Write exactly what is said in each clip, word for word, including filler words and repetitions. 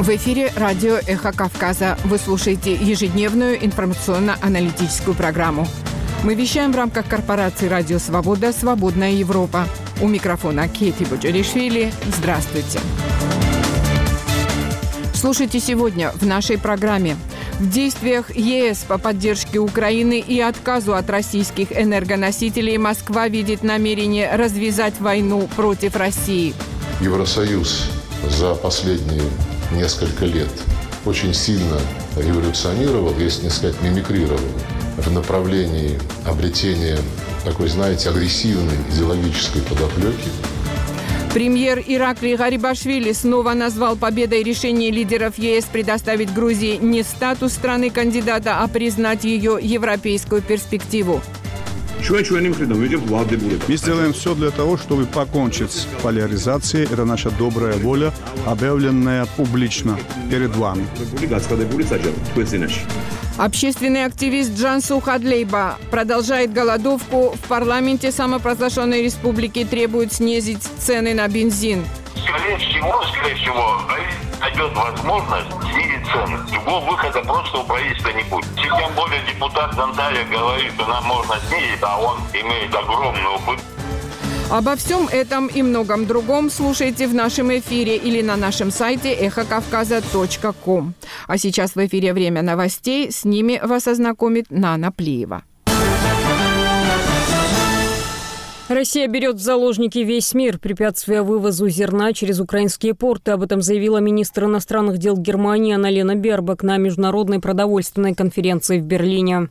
В эфире радио «Эхо Кавказа». Вы слушаете ежедневную информационно-аналитическую программу. Мы вещаем в рамках корпорации «Радио Свобода. Свободная Европа». У микрофона Кети Боджаришвили. Здравствуйте. Слушайте сегодня в нашей программе. В действиях ЕС по поддержке Украины и отказу от российских энергоносителей Москва видит намерение развязать войну против России. Евросоюз за последние несколько лет очень сильно эволюционировал, если не сказать мимикрировал, в направлении обретения такой, знаете, агрессивной идеологической подоплеки. Премьер Ираклий Гарибашвили снова назвал победой решение лидеров ЕС предоставить Грузии не статус страны-кандидата, а признать ее европейскую перспективу. Мы сделаем все для того, чтобы покончить с поляризацией. Это наша добрая воля, объявленная публично перед вами. Общественный активист Джансу Хадлейба продолжает голодовку. В парламенте самопровозглашенной республики требуют снизить цены на бензин. Скорее всего, скорее всего, найдет возможность снизить цены. Другого выхода просто у правительства не будет. Тем более депутат Дантария говорит, что нам можно снизить, а он имеет огромный опыт. Обо всем этом и многом другом слушайте в нашем эфире или на нашем сайте эхо кавказа точка ком. А сейчас в эфире время новостей. С ними вас ознакомит Нана Плиева. Россия берет в заложники весь мир, препятствуя вывозу зерна через украинские порты. Об этом заявила министр иностранных дел Германии Анна-Лена Бербок на международной продовольственной конференции в Берлине.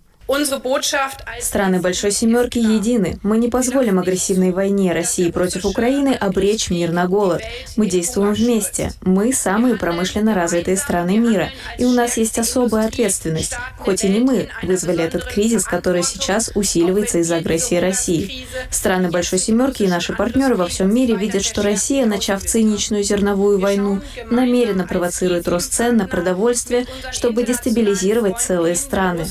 Страны Большой Семерки едины. Мы не позволим агрессивной войне России против Украины обречь мир на голод. Мы действуем вместе. Мы самые промышленно развитые страны мира. И у нас есть особая ответственность. Хоть и не мы вызвали этот кризис, который сейчас усиливается из-за агрессии России. Страны Большой Семерки и наши партнеры во всем мире видят, что Россия, начав циничную зерновую войну, намеренно провоцирует рост цен на продовольствие, чтобы дестабилизировать целые страны.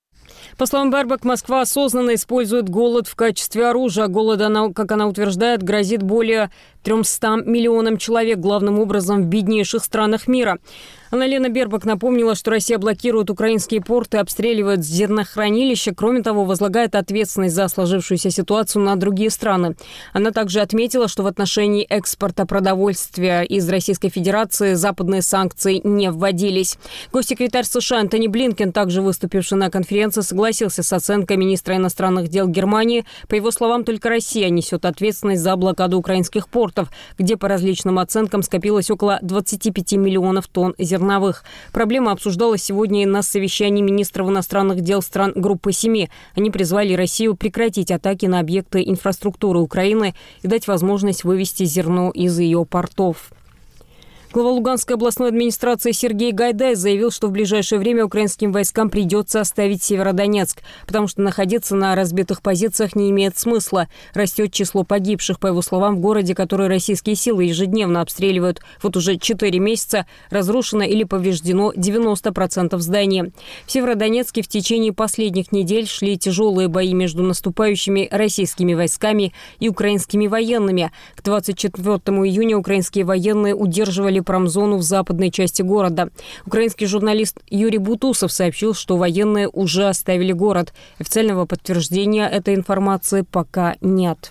По словам Бербок, Москва осознанно использует голод в качестве оружия. Голод, она, как она утверждает, грозит более трёмстам миллионам человек, главным образом в беднейших странах мира. Анна-Лена Бербок напомнила, что Россия блокирует украинские порты, обстреливает зернохранилища. Кроме того, возлагает ответственность за сложившуюся ситуацию на другие страны. Она также отметила, что в отношении экспорта продовольствия из Российской Федерации западные санкции не вводились. Госсекретарь США Антони Блинкен, также выступивший на конференции, согласился с оценкой министра иностранных дел Германии. По его словам, только Россия несет ответственность за блокаду украинских портов, где по различным оценкам скопилось около двадцати пяти миллионов тонн зерна. Зерновых. Проблема обсуждалась сегодня и на совещании министров иностранных дел стран Группы семи. Они призвали Россию прекратить атаки на объекты инфраструктуры Украины и дать возможность вывести зерно из ее портов. Глава Луганской областной администрации Сергей Гайдай заявил, что в ближайшее время украинским войскам придется оставить Северодонецк, потому что находиться на разбитых позициях не имеет смысла. Растет число погибших. По его словам, в городе, который российские силы ежедневно обстреливают вот уже четыре месяца, разрушено или повреждено девяносто процентов зданий. В Северодонецке в течение последних недель шли тяжелые бои между наступающими российскими войсками и украинскими военными. К двадцать четвёртому июня украинские военные удерживали промзону в западной части города. Украинский журналист Юрий Бутусов сообщил, что военные уже оставили город. Официального подтверждения этой информации пока нет.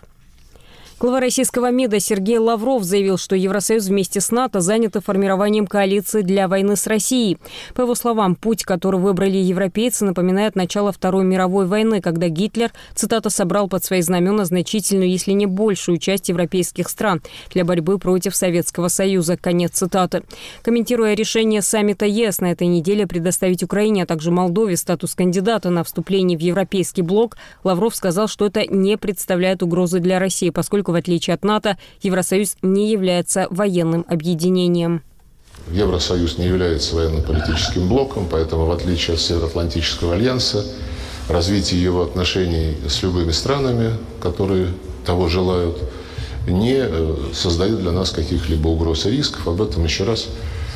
Глава российского МИДа Сергей Лавров заявил, что Евросоюз вместе с НАТО заняты формированием коалиции для войны с Россией. По его словам, путь, который выбрали европейцы, напоминает начало Второй мировой войны, когда Гитлер, цитата, собрал под свои знамена значительную, если не большую часть европейских стран для борьбы против Советского Союза. Конец цитаты. Комментируя решение саммита ЕС на этой неделе предоставить Украине, а также Молдове статус кандидата на вступление в Европейский блок, Лавров сказал, что это не представляет угрозы для России, поскольку в отличие от НАТО, Евросоюз не является военным объединением. Евросоюз не является военно-политическим блоком, поэтому, в отличие от Североатлантического альянса, развитие его отношений с любыми странами, которые того желают, не создает для нас каких-либо угроз и рисков. Об этом еще раз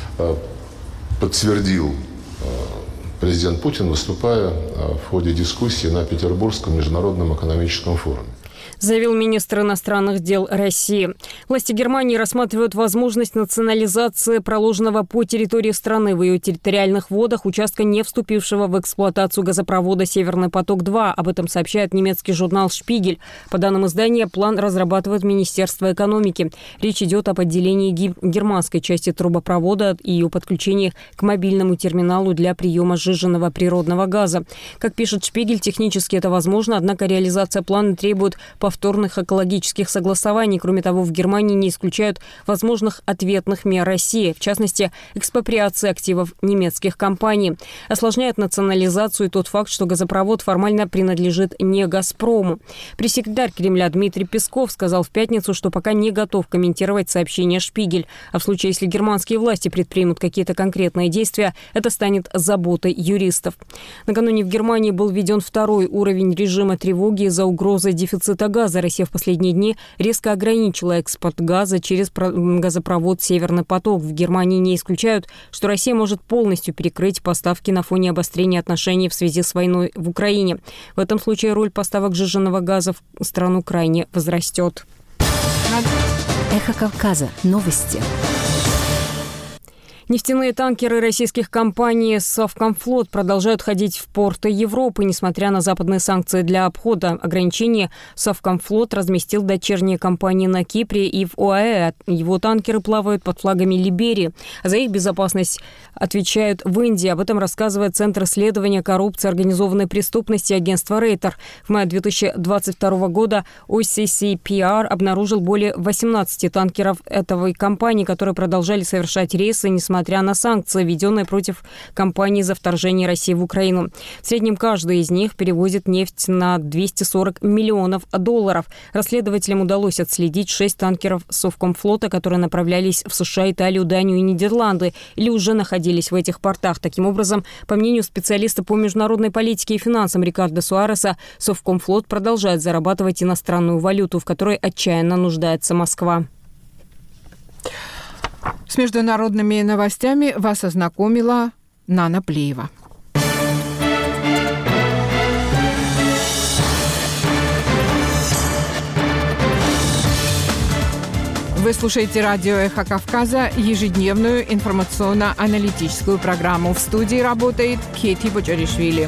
подтвердил президент Путин, выступая в ходе дискуссии на Петербургском международном экономическом форуме. заявил министр иностранных дел России. Власти Германии рассматривают возможность национализации проложенного по территории страны в ее территориальных водах участка, не вступившего в эксплуатацию газопровода «Северный поток-два». Об этом сообщает немецкий журнал «Шпигель». По данным издания, план разрабатывает Министерство экономики. Речь идет об отделении германской части трубопровода и ее подключении к мобильному терминалу для приема сжиженного природного газа. Как пишет «Шпигель», технически это возможно, однако реализация плана требует повторных экологических согласований. Кроме того, в Германии не исключают возможных ответных мер России, в частности, экспроприации активов немецких компаний. Осложняет национализацию и тот факт, что газопровод формально принадлежит не «Газпрому». Пресс-секретарь Кремля Дмитрий Песков сказал в пятницу, что пока не готов комментировать сообщение «Шпигель». А в случае, если германские власти предпримут какие-то конкретные действия, это станет заботой юристов. Накануне в Германии был введен второй уровень режима тревоги из-за угрозы дефицита газа. Россия в последние дни резко ограничила экспорт газа через газопровод «Северный поток». В Германии не исключают, что Россия может полностью перекрыть поставки на фоне обострения отношений в связи с войной в Украине. В этом случае роль поставок сжиженного газа в страну крайне возрастет. Эхо Кавказа. Новости. Нефтяные танкеры российских компаний «Совкомфлот» продолжают ходить в порты Европы. Несмотря на западные санкции для обхода ограничений, «Совкомфлот» разместил дочерние компании на Кипре и в ОАЭ. Его танкеры плавают под флагами Либерии. За их безопасность отвечают в Индии. Об этом рассказывает Центр исследования коррупции и организованной преступности агентства «Рейтер». В мае две тысячи двадцать второго года о си си пи ар обнаружил более восемнадцати танкеров этой компании, которые продолжали совершать рейсы, несмотря Несмотря на санкции, введенные против компании за вторжение России в Украину. В среднем каждый из них перевозит нефть на двести сорок миллионов долларов. Расследователям удалось отследить шесть танкеров Совкомфлота, которые направлялись в США, Италию, Данию и Нидерланды или уже находились в этих портах. Таким образом, по мнению специалиста по международной политике и финансам Рикардо Суареса, Совкомфлот продолжает зарабатывать иностранную валюту, в которой отчаянно нуждается Москва. С международными новостями вас ознакомила Нана Плеева. Вы слушаете радио «Эхо Кавказа», ежедневную информационно-аналитическую программу. В студии работает Кети Боджаришвили.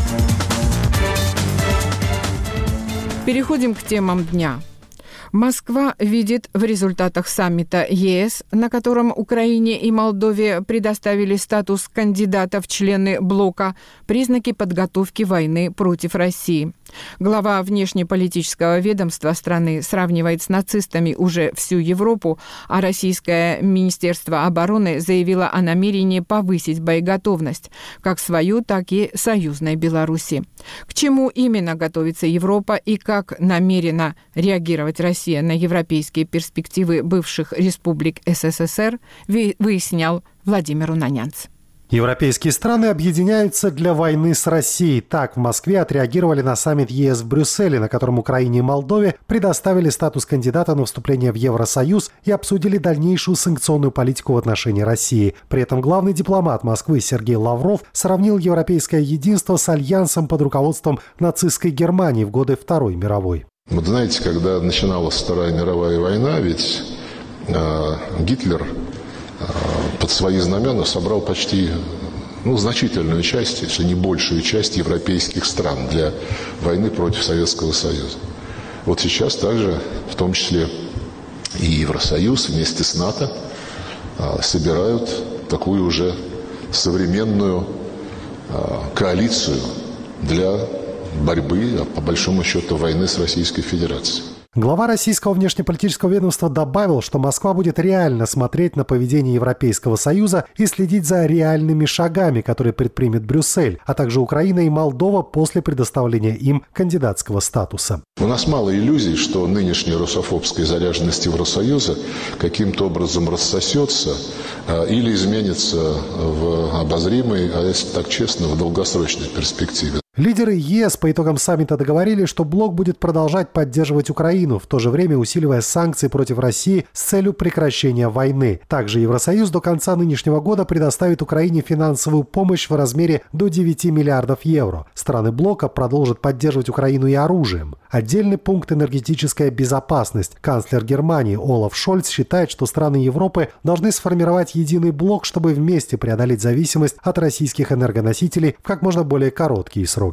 Переходим к темам дня. Москва видит в результатах саммита ЕС, на котором Украине и Молдове предоставили статус кандидата в члены блока, признаки подготовки войны против России. Глава внешнеполитического ведомства страны сравнивает с нацистами уже всю Европу, а российское Министерство обороны заявило о намерении повысить боеготовность как свою, так и союзной Беларуси. К чему именно готовится Европа и как намерена реагировать Россия на европейские перспективы бывших республик СССР, выяснял Владимир Унанянц. Европейские страны объединяются для войны с Россией. Так в Москве отреагировали на саммит ЕС в Брюсселе, на котором Украине и Молдове предоставили статус кандидата на вступление в Евросоюз и обсудили дальнейшую санкционную политику в отношении России. При этом главный дипломат Москвы Сергей Лавров сравнил европейское единство с альянсом под руководством нацистской Германии в годы Второй мировой. Вот знаете, когда начиналась Вторая мировая война, ведь э, Гитлер под свои знамена собрал почти ну, значительную часть, если не большую часть европейских стран для войны против Советского Союза. Вот сейчас также, в том числе и Евросоюз вместе с НАТО, собирают такую уже современную коалицию для борьбы, по большому счету, войны с Российской Федерацией. Глава российского внешнеполитического ведомства добавил, что Москва будет реально смотреть на поведение Европейского Союза и следить за реальными шагами, которые предпримет Брюссель, а также Украина и Молдова после предоставления им кандидатского статуса. У нас мало иллюзий, что нынешняя русофобская заряженность Евросоюза каким-то образом рассосется а, или изменится в обозримой, а если так честно, в долгосрочной перспективе. Лидеры ЕС по итогам саммита договорились, что блок будет продолжать поддерживать Украину, в то же время усиливая санкции против России с целью прекращения войны. Также Евросоюз до конца нынешнего года предоставит Украине финансовую помощь в размере до девяти миллиардов евро. Страны блока продолжат поддерживать Украину и оружием. Отдельный пункт — энергетическая безопасность. Канцлер Германии Олаф Шольц считает, что страны Европы должны сформировать единый блок, чтобы вместе преодолеть зависимость от российских энергоносителей в как можно более короткие сроки.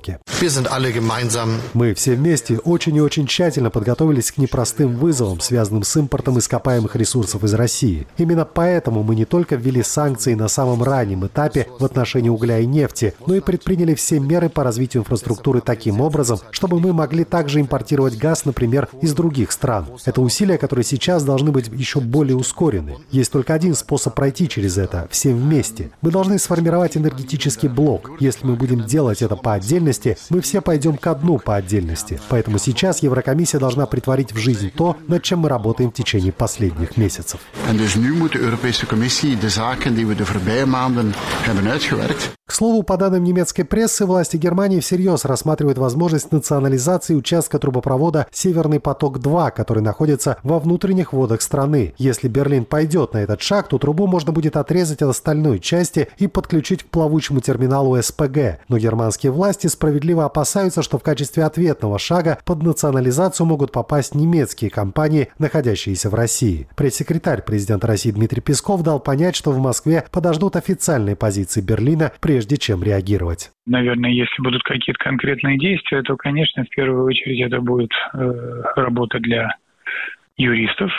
Мы все вместе очень и очень тщательно подготовились к непростым вызовам, связанным с импортом ископаемых ресурсов из России. Именно поэтому мы не только ввели санкции на самом раннем этапе в отношении угля и нефти, но и предприняли все меры по развитию инфраструктуры таким образом, чтобы мы могли также импортировать газ, например, из других стран. Это усилия, которые сейчас должны быть еще более ускорены. Есть только один способ пройти через это – всем вместе. Мы должны сформировать энергетический блок. Если мы будем делать это по отдельности, мы все пойдем ко дну по отдельности. Поэтому сейчас Еврокомиссия должна претворить в жизнь то, над чем мы работаем в течение последних месяцев. К слову, по данным немецкой прессы, власти Германии всерьез рассматривают возможность национализации участка трубопровода «Северный поток-два», который находится во внутренних водах страны. Если Берлин пойдет на этот шаг, то трубу можно будет отрезать от остальной части и подключить к плавучему терминалу эс пэ гэ. Но германские власти справедливо опасаются, что в качестве ответного шага под национализацию могут попасть немецкие компании, находящиеся в России. Пресс-секретарь президента России Дмитрий Песков дал понять, что в Москве подождут официальной позиции Берлина, прежде чем реагировать. Наверное, если будут какие-то конкретные действия, то, конечно, в первую очередь это будет э, работа для юристов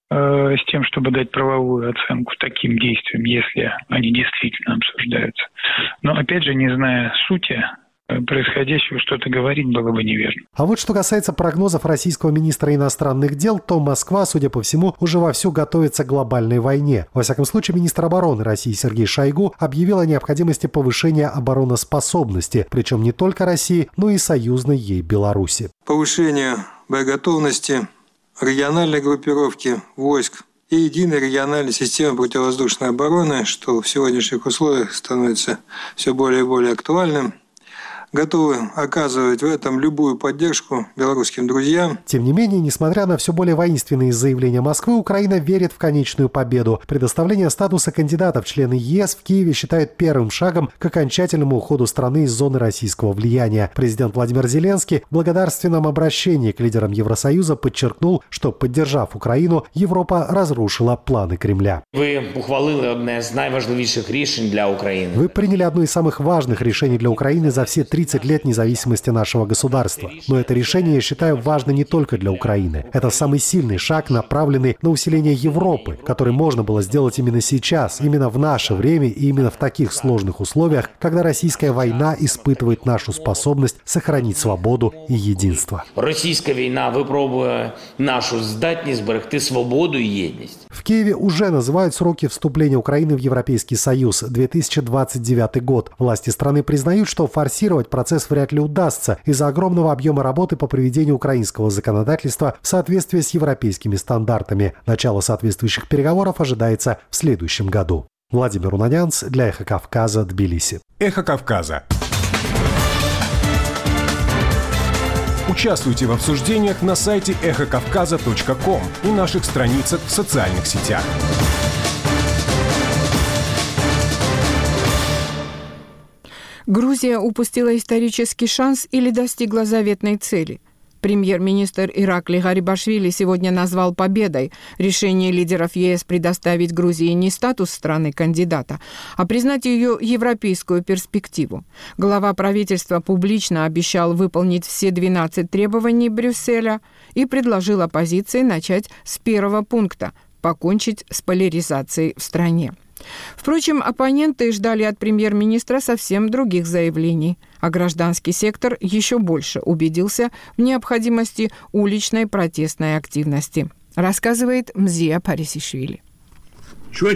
э, с тем, чтобы дать правовую оценку таким действиям, если они действительно обсуждаются. Но, опять же, не зная сути происходящего, что-то говорить было бы неверно. А вот что касается прогнозов российского министра иностранных дел, то Москва, судя по всему, уже вовсю готовится к глобальной войне. Во всяком случае, министр обороны России Сергей Шойгу объявил о необходимости повышения обороноспособности, причем не только России, но и союзной ей Беларуси. Повышение боеготовности, региональной группировки войск и единой региональной системы противовоздушной обороны, что в сегодняшних условиях становится все более и более актуальным. Готовы оказывать в этом любую поддержку белорусским друзьям. Тем не менее, несмотря на все более воинственные заявления Москвы, Украина верит в конечную победу. Предоставление статуса кандидата в члены ЕС в Киеве считают первым шагом к окончательному уходу страны из зоны российского влияния. Президент Владимир Зеленский в благодарственном обращении к лидерам Евросоюза подчеркнул, что, поддержав Украину, Европа разрушила планы Кремля. Вы ухвалили одне з найважливіших рішень для України. Вы приняли одно из самых важных решений для Украины за все тридцать лет независимости нашего государства. Но это решение, я считаю, важно не только для Украины. Это самый сильный шаг, направленный на усиление Европы, который можно было сделать именно сейчас, именно в наше время и именно в таких сложных условиях, когда российская война испытывает нашу способность сохранить свободу и единство. Российская война випробує нашу здатність зберегти свободу и єдність. В Киеве уже называют сроки вступления Украины в Европейский Союз – две тысячи двадцать девятый год. Власти страны признают, что форсировать процесс вряд ли удастся из-за огромного объема работы по приведению украинского законодательства в соответствии с европейскими стандартами. Начало соответствующих переговоров ожидается в следующем году. Владимир Унанянц для «Эхо Кавказа», Тбилиси. «Эхо Кавказа». Участвуйте в обсуждениях на сайте эхо кавказа точка ком и наших страницах в социальных сетях. Грузия упустила исторический шанс или достигла заветной цели? Премьер-министр Ираклий Гарибашвили сегодня назвал победой решение лидеров ЕС предоставить Грузии не статус страны-кандидата, а признать ее европейскую перспективу. Глава правительства публично обещал выполнить все двенадцать требований Брюсселя и предложил оппозиции начать с первого пункта – покончить с поляризацией в стране. Впрочем, оппоненты ждали от премьер-министра совсем других заявлений, а гражданский сектор еще больше убедился в необходимости уличной протестной активности, рассказывает Мзия Парисишвили. Мы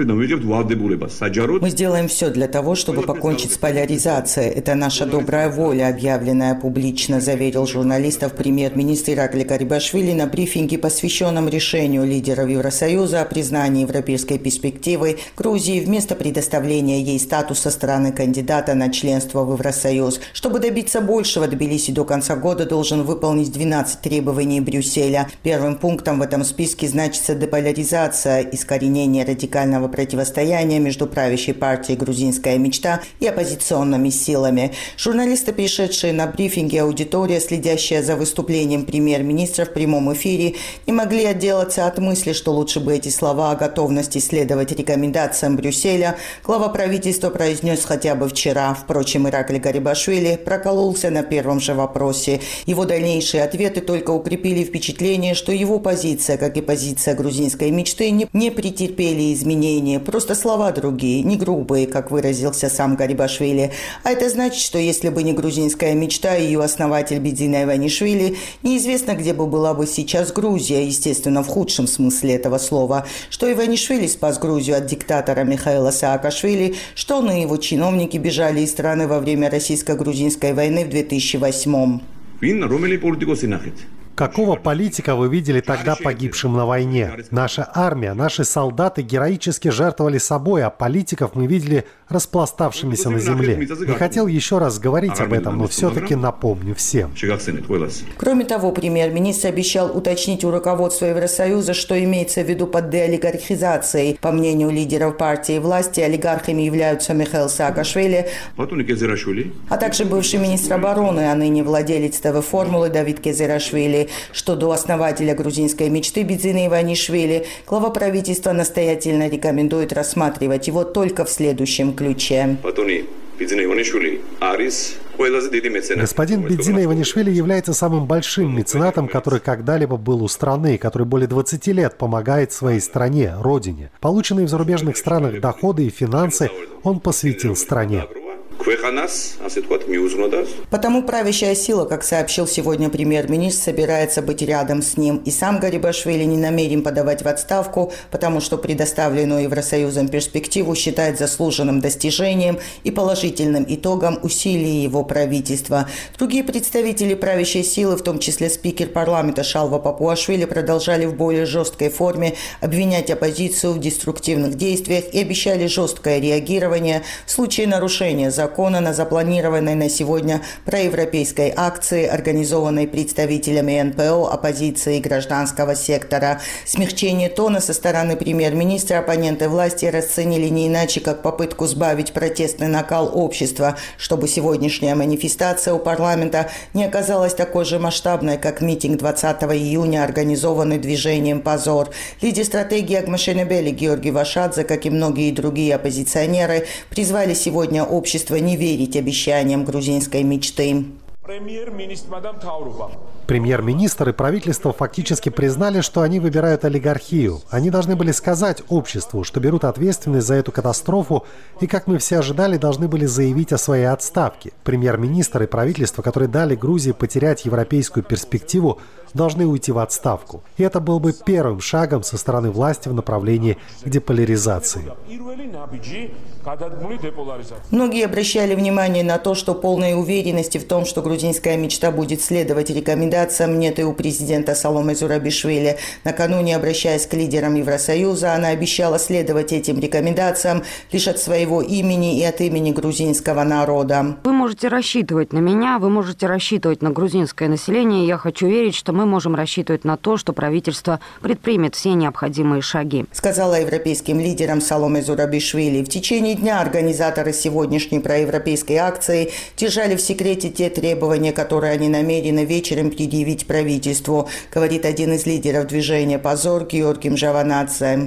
сделаем все для того, чтобы покончить с поляризацией. Это наша добрая воля, объявленная публично, заверил журналистов премьер-министр Иракли Гарибашвили на брифинге, посвященном решению лидеров Евросоюза о признании европейской перспективы Грузии вместо предоставления ей статуса страны кандидата на членство в Евросоюз. Чтобы добиться большего, Тбилиси до конца года должен выполнить двенадцать требований Брюсселя. Первым пунктом в этом списке значится деполяризация, искоренение радикального противостояния между правящей партией «Грузинская мечта» и оппозиционными силами. Журналисты, пришедшие на брифинги, аудитория, следящая за выступлением премьер-министра в прямом эфире, не могли отделаться от мысли, что лучше бы эти слова о готовности следовать рекомендациям Брюсселя глава правительства произнес хотя бы вчера. Впрочем, Иракли Гарибашвили прокололся на первом же вопросе. Его дальнейшие ответы только укрепили впечатление, что его позиция, как и позиция грузинской мечты, не, не претерпели изменения. Просто слова другие, не грубые, как выразился сам Гарибашвили. А это значит, что если бы не грузинская мечта и ее основатель Бедзина Иванишвили, неизвестно, где бы была бы сейчас Грузия, естественно, в худшем смысле этого слова. Что Иванишвили спас Грузию от диктатора Михаила Саакашвили, что он и его чиновники бежали из страны во время российско-грузинской войны в две тысячи восьмом. Какого политика вы видели тогда погибшим на войне? Наша армия, наши солдаты героически жертвовали собой, а политиков мы видели распластавшимися на земле. Не хотел еще раз говорить об этом, но все-таки напомню всем. Кроме того, премьер-министр обещал уточнить у руководства Евросоюза, что имеется в виду под деолигархизацией. По мнению лидеров партии и власти, олигархами являются Михаил Саакашвили, а также бывший министр обороны, а ныне владелец ТВ-формулы Давид Кезирашвили. Что до основателя грузинской мечты Бедзина Иванишвили, глава правительства настоятельно рекомендует рассматривать его только в следующем ключе. Господин Бедзина Иванишвили является самым большим меценатом, который когда-либо был у страны, который более двадцати лет помогает своей стране, родине. Полученные в зарубежных странах доходы и финансы он посвятил стране. Потому правящая сила, как сообщил сегодня премьер-министр, собирается быть рядом с ним. И сам Гарибашвили не намерен подавать в отставку, потому что предоставленную Евросоюзом перспективу считает заслуженным достижением и положительным итогом усилий его правительства. Другие представители правящей силы, в том числе спикер парламента Шалва Папуашвили, продолжали в более жесткой форме обвинять оппозицию в деструктивных действиях и обещали жесткое реагирование в случае нарушения закона закона на запланированной на сегодня проевропейской акции, организованной представителями эн пэ о, оппозиции и гражданского сектора. Смягчение тона со стороны премьер-министра оппоненты власти расценили не иначе, как попытку сбавить протестный накал общества, чтобы сегодняшняя манифестация у парламента не оказалась такой же масштабной, как митинг двадцатого июня, организованный движением «Позор». Лидер стратегии Агмашенебели Георгий Вашадзе, как и многие другие оппозиционеры, призвали сегодня общество не верить обещаниям грузинской мечты. Премьер-министр и правительство фактически признали, что они выбирают олигархию. Они должны были сказать обществу, что берут ответственность за эту катастрофу и, как мы все ожидали, должны были заявить о своей отставке. Премьер-министр и правительство, которые дали Грузии потерять европейскую перспективу, должны уйти в отставку. И это был бы первым шагом со стороны власти в направлении к деполяризации. Многие обращали внимание на то, что полной уверенности в том, что грузинская мечта будет следовать рекомендациям, нет и у президента Саломе Зурабишвили. Накануне, обращаясь к лидерам Евросоюза, она обещала следовать этим рекомендациям лишь от своего имени и от имени грузинского народа. Вы можете рассчитывать на меня, вы можете рассчитывать на грузинское население. Я хочу верить, что мы можем рассчитывать на то, что правительство предпримет все необходимые шаги, сказала европейским лидерам Саломе Зурабишвили. В течение дня организаторы сегодняшней проевропейской акции держали в секрете те требования, которые они намерены вечером предъявить правительству, говорит один из лидеров движения «Позор» Георгий Мжаванадзе.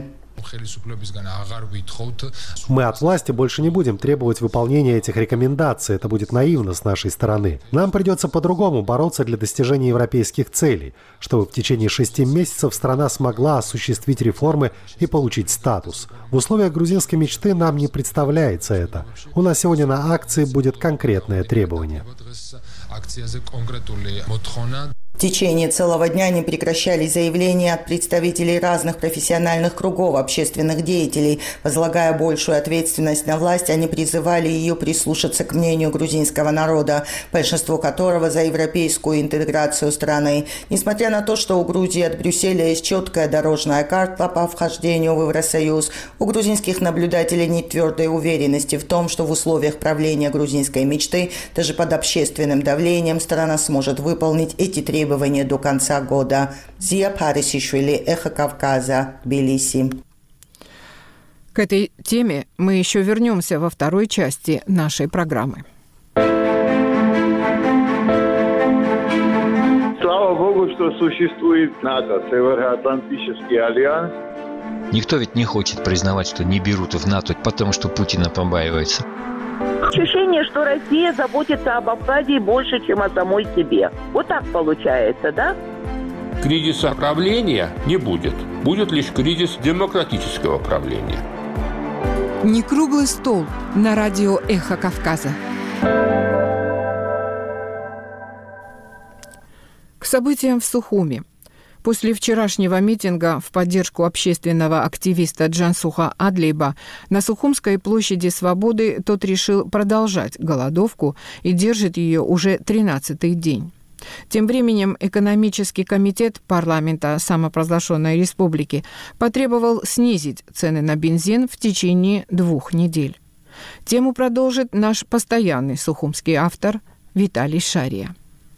Мы от власти больше не будем требовать выполнения этих рекомендаций. Это будет наивно с нашей стороны. Нам придется по-другому бороться для достижения европейских целей, чтобы в течение шести месяцев страна смогла осуществить реформы и получить статус. В условиях грузинской мечты нам не представляется это. У нас сегодня на акции будет конкретное требование. В течение целого дня не прекращались заявления от представителей разных профессиональных кругов общественных деятелей. Возлагая большую ответственность на власть, они призывали ее прислушаться к мнению грузинского народа, большинство которого за европейскую интеграцию страны. Несмотря на то, что у Грузии от Брюсселя есть четкая дорожная карта по вхождению в Евросоюз, у грузинских наблюдателей нет твердой уверенности в том, что в условиях правления грузинской мечты, даже под общественным давлением, страна сможет выполнить эти требования до конца года. Зия Парисишвили, Эхо Кавказа, Тбилиси. К этой теме мы еще вернемся во второй части нашей программы. Слава Богу, что существует НАТО, Североатлантический альянс. Никто ведь не хочет признавать, что не берут в НАТО, потому что Путина побаивается. Ощущение, что Россия заботится об Абхазии больше, чем о самой себе. Вот так получается, да? Кризиса правления не будет. Будет лишь кризис демократического правления. Не круглый стол на радио «Эхо Кавказа». К событиям в Сухуми. После вчерашнего митинга в поддержку общественного активиста Джансуха Адлиба на Сухумской площади Свободы тот решил продолжать голодовку и держит ее уже тринадцатый день. Тем временем экономический комитет парламента самопровозглашенной республики потребовал снизить цены на бензин в течение двух недель. Тему продолжит наш постоянный сухумский автор Виталий Шария.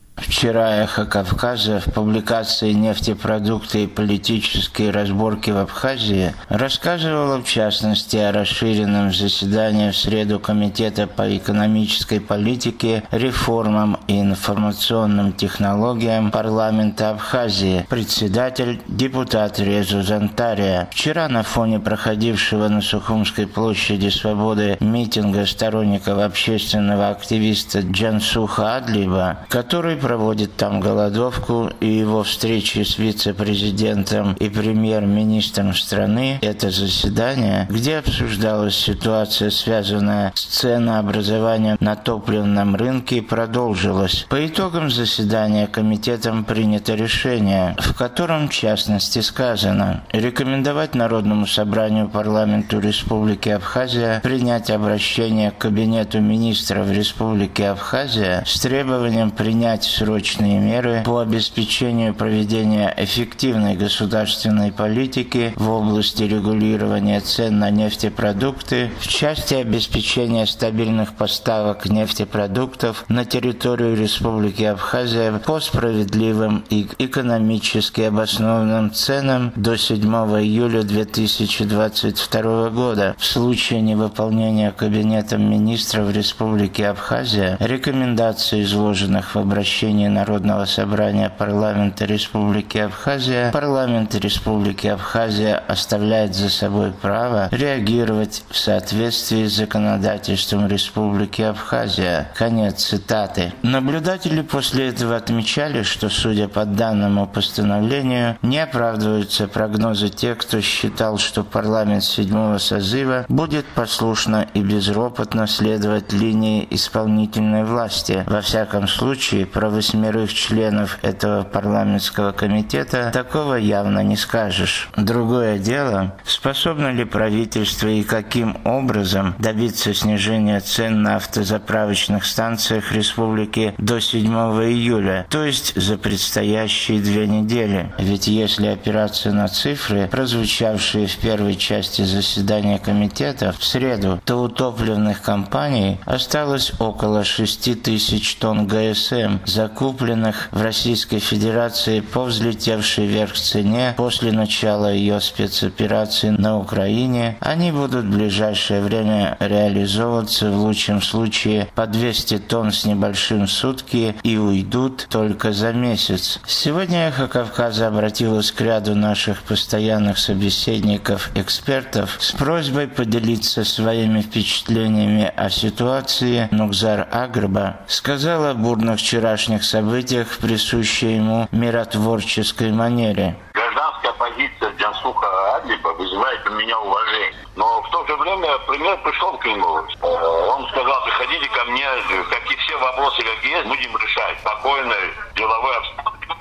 Вчера «Эхо Кавказа» в публикации «Нефтепродукты и политические разборки в Абхазии» рассказывала в частности о расширенном заседании в среду Комитета по экономической политике, реформам и информационным технологиям парламента Абхазии, председатель депутат Резу Зантария. Вчера на фоне проходившего на Сухумской площади Свободы митинга сторонников общественного активиста Джансуха Адлиба, который проводит там голодовку, и его встречи с вице-президентом и премьер-министром страны, это заседание, где обсуждалась ситуация, связанная с ценообразованием на топливном рынке, продолжилось. По итогам заседания комитетом принято решение, в котором в частности сказано: рекомендовать Народному собранию парламенту Республики Абхазия принять обращение к Кабинету министров Республики Абхазия с требованием принять срочные меры по обеспечению проведения эффективной государственной политики в области регулирования цен на нефтепродукты в части обеспечения стабильных поставок нефтепродуктов на территорию Республики Абхазия по справедливым и экономически обоснованным ценам до седьмого июля две тысячи двадцать второго года. В случае невыполнения Кабинетом министров Республики Абхазия рекомендаций, изложенных в обращении Народного собрания парламента Республики Абхазия, парламент Республики Абхазия оставляет за собой право реагировать в соответствии с законодательством Республики Абхазия. Конец цитаты. Наблюдатели после этого отмечали, что, судя по данному постановлению, не оправдываются прогнозы тех, кто считал, что парламент седьмого созыва будет послушно и безропотно следовать линии исполнительной власти. Во всяком случае, про восьмерых членов этого парламентского комитета такого явно не скажешь. Другое дело, способно ли правительство и каким образом добиться снижения цен на автозаправочных станциях республики до седьмого июля, то есть за предстоящие две недели. Ведь если опираться на цифры, прозвучавшие в первой части заседания комитета в среду, то у топливных компаний осталось около шести тысяч тонн ГСМ, закупленных в Российской Федерации по взлетевшей вверх цене после начала ее спецоперации на Украине. Они будут в ближайшее время реализовываться в лучшем случае по двести тонн с небольшим в сутки и уйдут только за месяц. Сегодня «Эхо Кавказа» обратилось к ряду наших постоянных собеседников, экспертов, с просьбой поделиться своими впечатлениями о ситуации. Нукзар Агрба сказал о бурных вчерашних событиях в присущей ему миротворческой манере. Гражданская позиция Джансуха Адлиба вызывает у меня уважение. Но в то же время пример пришел к нему. Он сказал: приходите ко мне, какие все вопросы, какие есть, будем решать. Спокойно, деловой обстановке.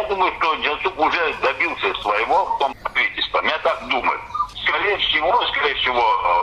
думаю, что Джансук уже добился своего в том правительстве. Я так думаю. Скорее всего, скорее всего,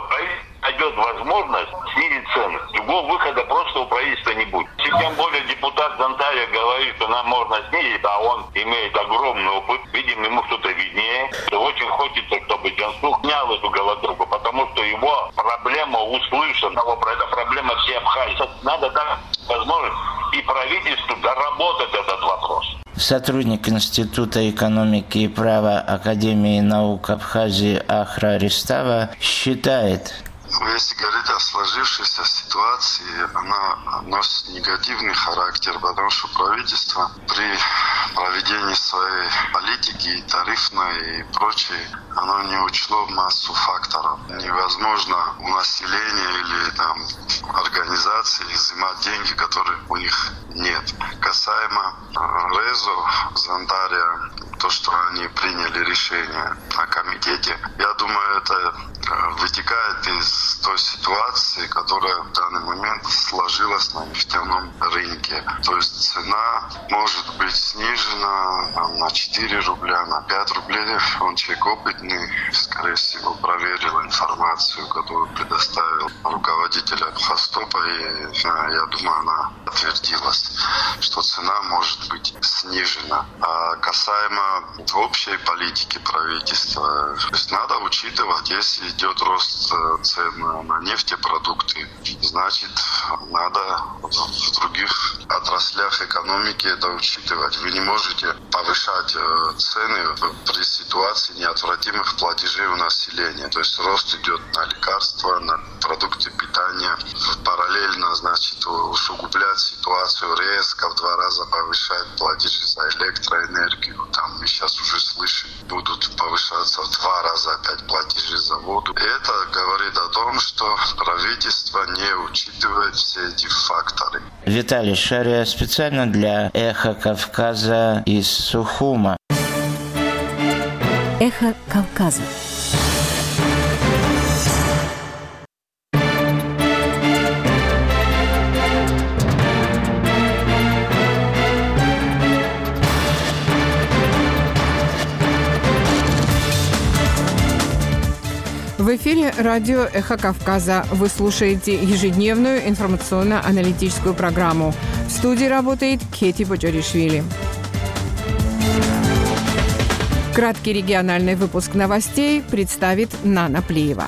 найдет возможность снизить цены. Другого выхода просто у правительства не будет. Тем более депутат Зантария говорит, что нам можно снизить, а он имеет огромный опыт. Видимо, ему что-то виднее. Очень хочется, чтобы Джансук снял эту голодовку, потому что его проблема услышана. Это проблема всей Абхазии. Надо дать возможность и правительству доработать этот вопрос. Сотрудник Института экономики и права Академии наук Абхазии Ахра Ристава считает, если говорить о сложившейся ситуации, она носит негативный характер, потому что правительство при проведении своей политики, тарифной и прочей, оно не учло массу факторов. Невозможно у населения или там организаций изымать деньги, которые у них нет. Касаемо Резо, Зантария, то, что они приняли решение на комитете, я думаю, это вытекает из той ситуации, которая в данный момент сложилась на нефтяном рынке. То есть цена может быть снижена там, на четыре рубля, на пять рублей. Он человек опытный, скорее всего, проверил информацию, которую предоставил руководитель Абхазтопа, и я думаю, она подтвердилась, что цена может быть снижена. А касаемо общей политики правительства, то есть надо учитывать, если идет рост цен на нефтепродукты, значит, надо в других отраслях экономики это учитывать. Вы не можете повышать цены при ситуации неотвратимых платежей у населения. То есть рост идет на лекарства, на продукты питания. Параллельно, значит, усугублять ситуацию, резко в два раза повышать платежи за электроэнергию. Там мы сейчас уже слышим, будут повышаться в два раза опять платежи за воду. И это говорит о том, что правительство не учитывает все эти факторы. Виталий Шария специально для «Эхо Кавказа» из Сухума. «Эхо Кавказа». В эфире радио «Эхо Кавказа». Вы слушаете ежедневную информационно-аналитическую программу. В студии работает Кети Боджоришвили. Краткий региональный выпуск новостей представит Нана Плиева.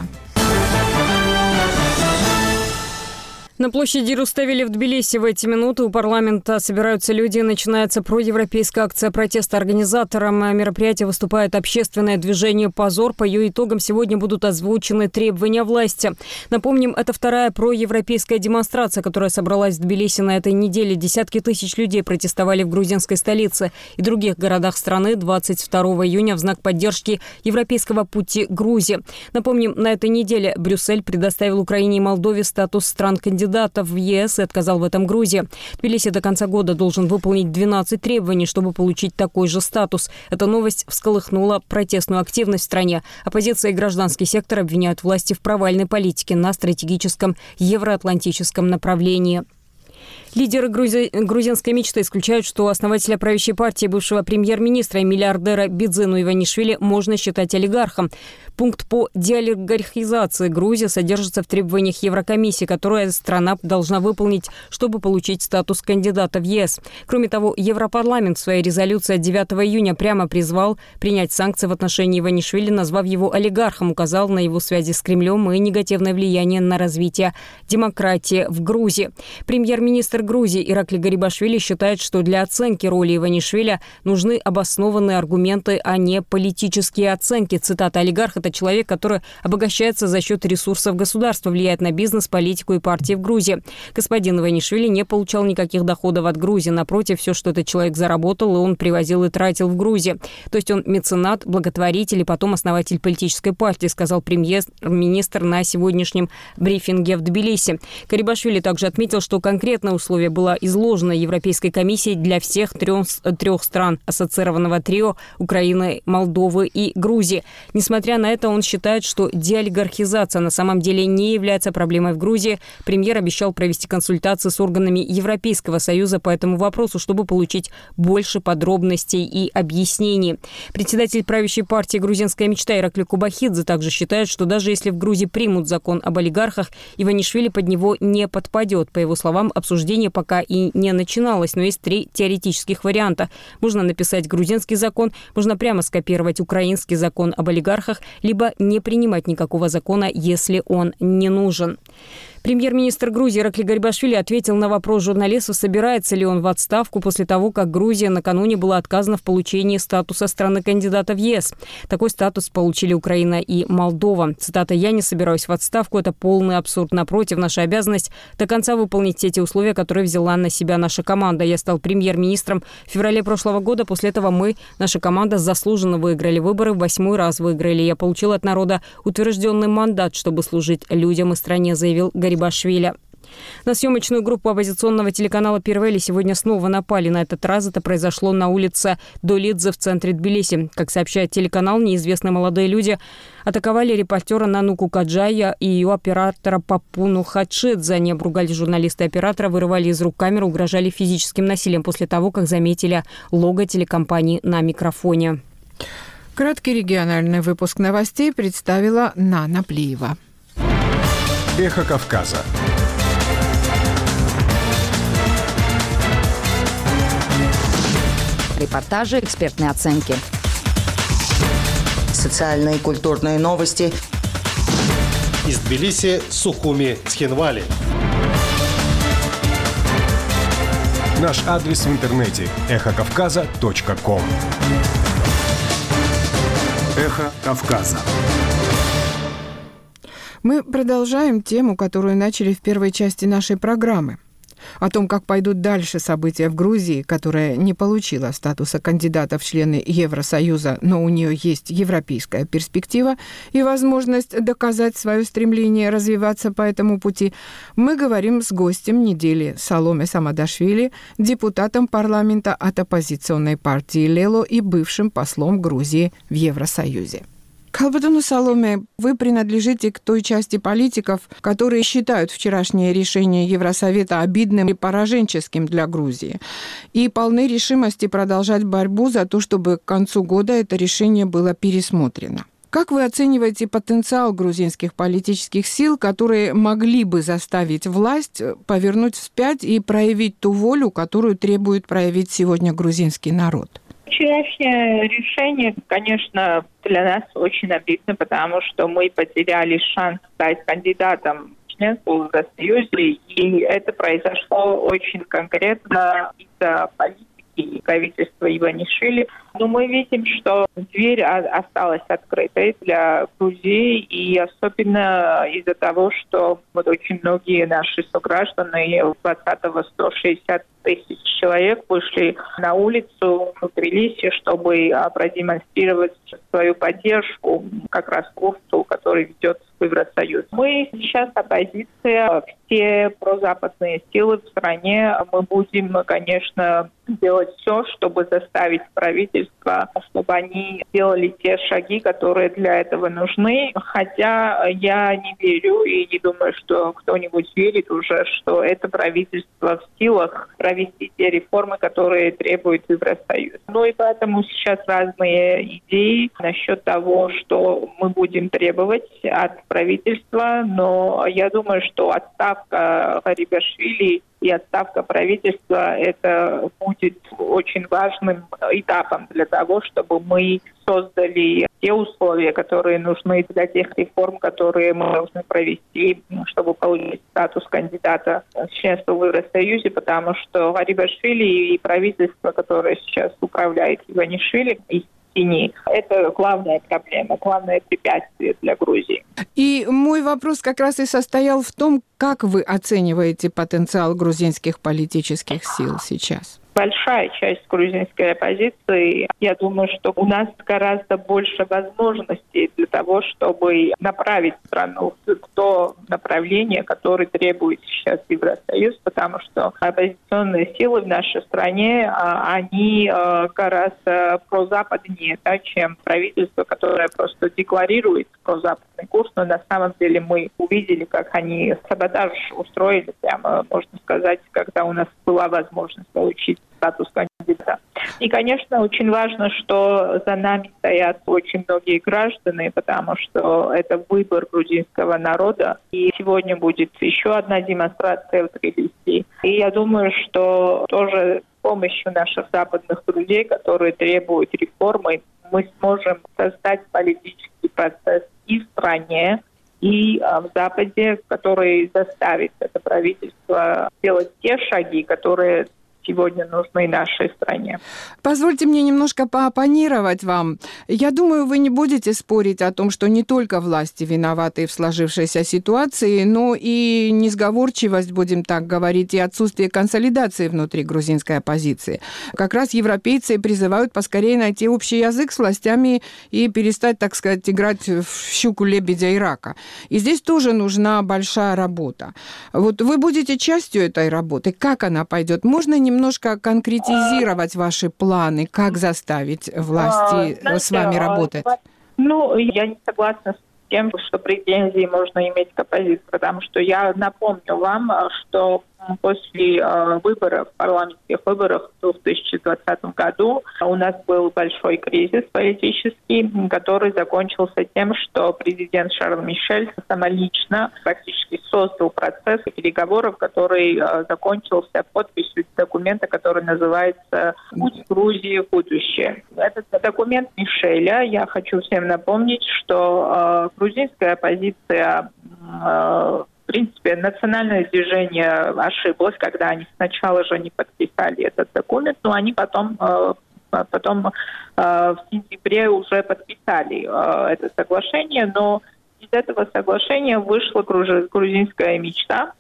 На площади Руставели в Тбилиси в эти минуты у парламента собираются люди. Начинается проевропейская акция протеста. Организатором мероприятия выступает общественное движение «Позор». По ее итогам сегодня будут озвучены требования власти. Напомним, это вторая проевропейская демонстрация, которая собралась в Тбилиси на этой неделе. Десятки тысяч людей протестовали в грузинской столице и других городах страны двадцать второго июня в знак поддержки европейского пути Грузии. Напомним, на этой неделе Брюссель предоставил Украине и Молдове статус стран-кандидатов в ЕС и отказал в этом Грузии. Тбилиси до конца года должен выполнить двенадцать требований, чтобы получить такой же статус. Эта новость всколыхнула протестную активность в стране. Оппозиция и гражданский сектор обвиняют власти в провальной политике на стратегическом евроатлантическом направлении. Лидеры грузи... грузинской мечты исключают, что основателя правящей партии, бывшего премьер-министра и миллиардера Бидзину Иванишвили можно считать олигархом. Пункт по деолигархизации Грузии содержится в требованиях Еврокомиссии, которые страна должна выполнить, чтобы получить статус кандидата в ЕС. Кроме того, Европарламент в своей резолюции от девятого июня прямо призвал принять санкции в отношении Иванишвили, назвав его олигархом, указал на его связи с Кремлем и негативное влияние на развитие демократии в Грузии. Премьер-министр Грузии Иракли Гарибашвили считает, что для оценки роли Иванишвили нужны обоснованные аргументы, а не политические оценки. Цитата: «Олигарх – это человек, который обогащается за счет ресурсов государства, влияет на бизнес, политику и партии в Грузии. Господин Иванишвили не получал никаких доходов от Грузии. Напротив, все, что этот человек заработал, и он привозил и тратил в Грузии. То есть он меценат, благотворитель и потом основатель политической партии», сказал премьер-министр на сегодняшнем брифинге в Тбилиси. Гарибашвили также отметил, что конкретные условия условие было изложено Европейской комиссией для всех трех, трех стран ассоциированного трио Украины, Молдовы и Грузии. Несмотря на это, он считает, что деолигархизация на самом деле не является проблемой в Грузии. Премьер обещал провести консультации с органами Европейского Союза по этому вопросу, чтобы получить больше подробностей и объяснений. Председатель правящей партии «Грузинская мечта» Иракли Кубахидзе также считает, что даже если в Грузии примут закон об олигархах, Иванишвили под него не подпадет. По его словам, обсуждение пока и не начиналось, но есть три теоретических варианта. Можно написать грузинский закон, можно прямо скопировать украинский закон об олигархах, либо не принимать никакого закона, если он не нужен. Премьер-министр Грузии Иракли Гарибашвили ответил на вопрос журналистов, собирается ли он в отставку после того, как Грузия накануне была отказана в получении статуса страны-кандидата в ЕС. Такой статус получили Украина и Молдова. Цитата: «Я не собираюсь в отставку, это полный абсурд. Напротив, наша обязанность до конца выполнить все те условия, которые взяла на себя наша команда. Я стал премьер-министром в феврале прошлого года. После этого мы, наша команда, заслуженно выиграли выборы, в восьмой раз выиграли. Я получил от народа утвержденный мандат, чтобы служить людям и стране», заявил Гарибашвили. На съемочную группу оппозиционного телеканала «Первели» сегодня снова напали. На этот раз это произошло на улице Долидзе в центре Тбилиси. Как сообщает телеканал, неизвестные молодые люди атаковали репортера Нануку Каджая и ее оператора Папуну Хачидзе. Они обругали журналиста и оператора, вырывали из рук камеру, угрожали физическим насилием после того, как заметили лого телекомпании на микрофоне. Краткий региональный выпуск новостей представила Нана Плиева. Эхо Кавказа. Репортажи, экспертные оценки. Социальные и культурные новости. Из Тбилиси, Сухуми, Цхинвали. Наш адрес в интернете – эхо кавказа точка ком. Эхо Кавказа. Мы продолжаем тему, которую начали в первой части нашей программы. О том, как пойдут дальше события в Грузии, которая не получила статуса кандидата в члены Евросоюза, но у нее есть европейская перспектива и возможность доказать свое стремление развиваться по этому пути, мы говорим с гостем недели Саломе Самадашвили, депутатом парламента от оппозиционной партии Лело и бывшим послом Грузии в Евросоюзе. Калбатуну Саломе, вы принадлежите к той части политиков, которые считают вчерашнее решение Евросовета обидным и пораженческим для Грузии, и полны решимости продолжать борьбу за то, чтобы к концу года это решение было пересмотрено. Как вы оцениваете потенциал грузинских политических сил, которые могли бы заставить власть повернуть вспять и проявить ту волю, которую требует проявить сегодня грузинский народ? Вчерашнее решение, конечно, для нас очень обидно, потому что мы потеряли шанс стать кандидатом в членство в Евросоюзе, и это произошло очень конкретно из-за политики и правительства Иванишвили. Но мы видим, что дверь осталась открытой для Грузии, и особенно из-за того, что вот очень многие наши сограждане, двадцатого сто шестьдесят тысяч человек, вышли на улицу в Тбилиси, чтобы продемонстрировать свою поддержку как раз курсу, который ведет в Евросоюз. Мы сейчас оппозиция, все прозападные силы в стране. Мы будем, конечно, делать все, чтобы заставить правительство, чтобы они делали те шаги, которые для этого нужны. Хотя я не верю и не думаю, что кто-нибудь верит уже, что это правительство в силах провести те реформы, которые требует Евросоюз. Ну и поэтому сейчас разные идеи насчет того, что мы будем требовать от правительства, но я думаю, что отставка Гарибашвили и отставка правительства – это будет очень важным этапом для того, чтобы мы создали те условия, которые нужны для тех реформ, которые мы должны провести, чтобы получить статус кандидата в членство в Евросоюзе, потому что Гарибашвили и правительство, которое сейчас управляет Иванишвили, из тени, это главная проблема, главное препятствие для Грузии. И мой вопрос как раз и состоял в том, как вы оцениваете потенциал грузинских политических сил сейчас? большая часть грузинской оппозиции. Я думаю, что у нас гораздо больше возможностей для того, чтобы направить страну в то направление, которое требует сейчас Евросоюз, потому что оппозиционные силы в нашей стране, они гораздо прозападнее, да, чем правительство, которое просто декларирует прозападный курс, но на самом деле мы увидели, как они саботаж устроили, прямо, можно сказать, когда у нас была возможность получить статус кандидата. И, конечно, очень важно, что за нами стоят очень многие граждане, потому что это выбор грузинского народа. И сегодня будет еще одна демонстрация в Тбилиси. И я думаю, что тоже с помощью наших западных друзей, которые требуют реформы, мы сможем создать политический процесс и в стране, и а, в Западе, который заставит это правительство делать те шаги, которые сегодня нужны нашей стране. Позвольте мне немножко пооппонировать вам. Я думаю, вы не будете спорить о том, что не только власти виноваты в сложившейся ситуации, но и несговорчивость, будем так говорить, и отсутствие консолидации внутри грузинской оппозиции. Как раз европейцы призывают поскорее найти общий язык с властями и перестать, так сказать, играть в щуку лебедя и рака. И здесь тоже нужна большая работа. Вот вы будете частью этой работы. Как она пойдет? Можно немного немножко конкретизировать ваши планы, как заставить власти Знаете, с вами работать? Ну, я не согласна с тем, что претензии можно иметь к оппозиции, потому что я напомню вам, что после э, выборов, парламентских выборов в две тысячи двадцатом году у нас был большой кризис политический, который закончился тем, что президент Шарль Мишель самолично практически создал процесс переговоров, который э, закончился подписью документа, который называется «Путь Грузии в будущее». Этот документ Мишеля, я хочу всем напомнить, что э, грузинская оппозиция э, В принципе, национальное движение ошиблось, когда они сначала же не подписали этот документ, но они потом, потом в сентябре уже подписали это соглашение, но из этого соглашения вышла грузинская мечта.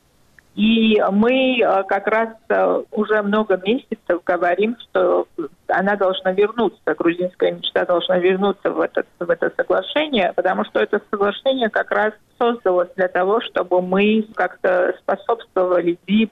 И мы как раз уже много месяцев говорим, что она должна вернуться, грузинская мечта должна вернуться в это, в это соглашение, потому что это соглашение как раз создалось для того, чтобы мы как-то способствовали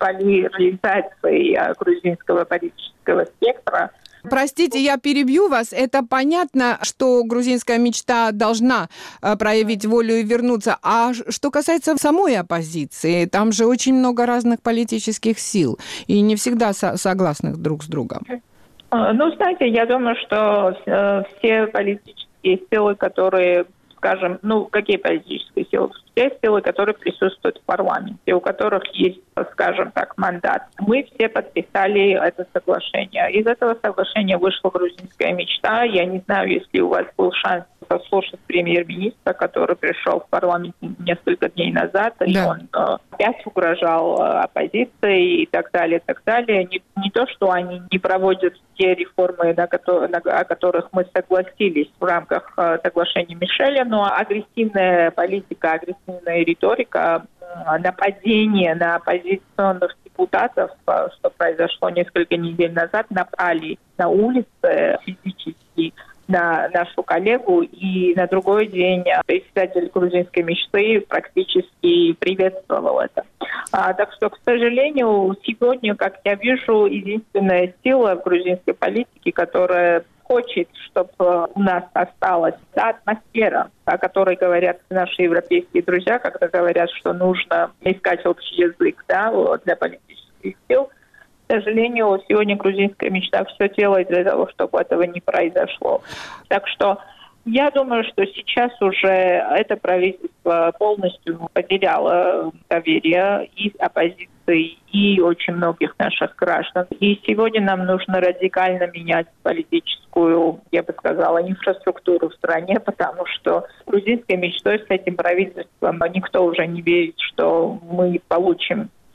деполяризации грузинского политического спектра. Простите, я перебью вас. Это понятно, что грузинская мечта должна проявить волю и вернуться. А что касается самой оппозиции, там же очень много разных политических сил и не всегда со- согласных друг с другом. Ну, знаете, я думаю, что все политические силы, которые, скажем, ну, какие политические силы? Все силы, которые присутствуют в парламенте, у которых есть, скажем так, мандат. Мы все подписали это соглашение. Из этого соглашения вышла грузинская мечта. Я не знаю, если у вас был шанс послушать премьер-министра, который пришел в парламент несколько дней назад, да. И он э, опять угрожал э, оппозиции и так далее, и так далее. Не, не то, что они не проводят те реформы, на которые, на, о которых мы согласились в рамках э, соглашения Мишеля, но агрессивная политика, агрессивная риторика, э, нападение на оппозиционных депутатов, э, что произошло несколько недель назад, напали на улице физически на нашу коллегу, и на другой день председатель грузинской мечты практически приветствовал это. А, так что, к сожалению, сегодня, как я вижу, единственная сила в грузинской политике, которая хочет, чтобы у нас осталась та атмосфера, о которой говорят наши европейские друзья, когда говорят, что нужно искать общий язык, да, для политических сил. К сожалению, сегодня грузинская мечта все делает для того, чтобы этого не произошло. Так что я думаю, что сейчас уже это правительство полностью потеряло доверие и оппозиции, и очень многих наших граждан. И сегодня нам нужно радикально менять политическую, я бы сказала, инфраструктуру в стране, потому что с грузинской мечтой, с этим правительством никто уже не верит, что мы получим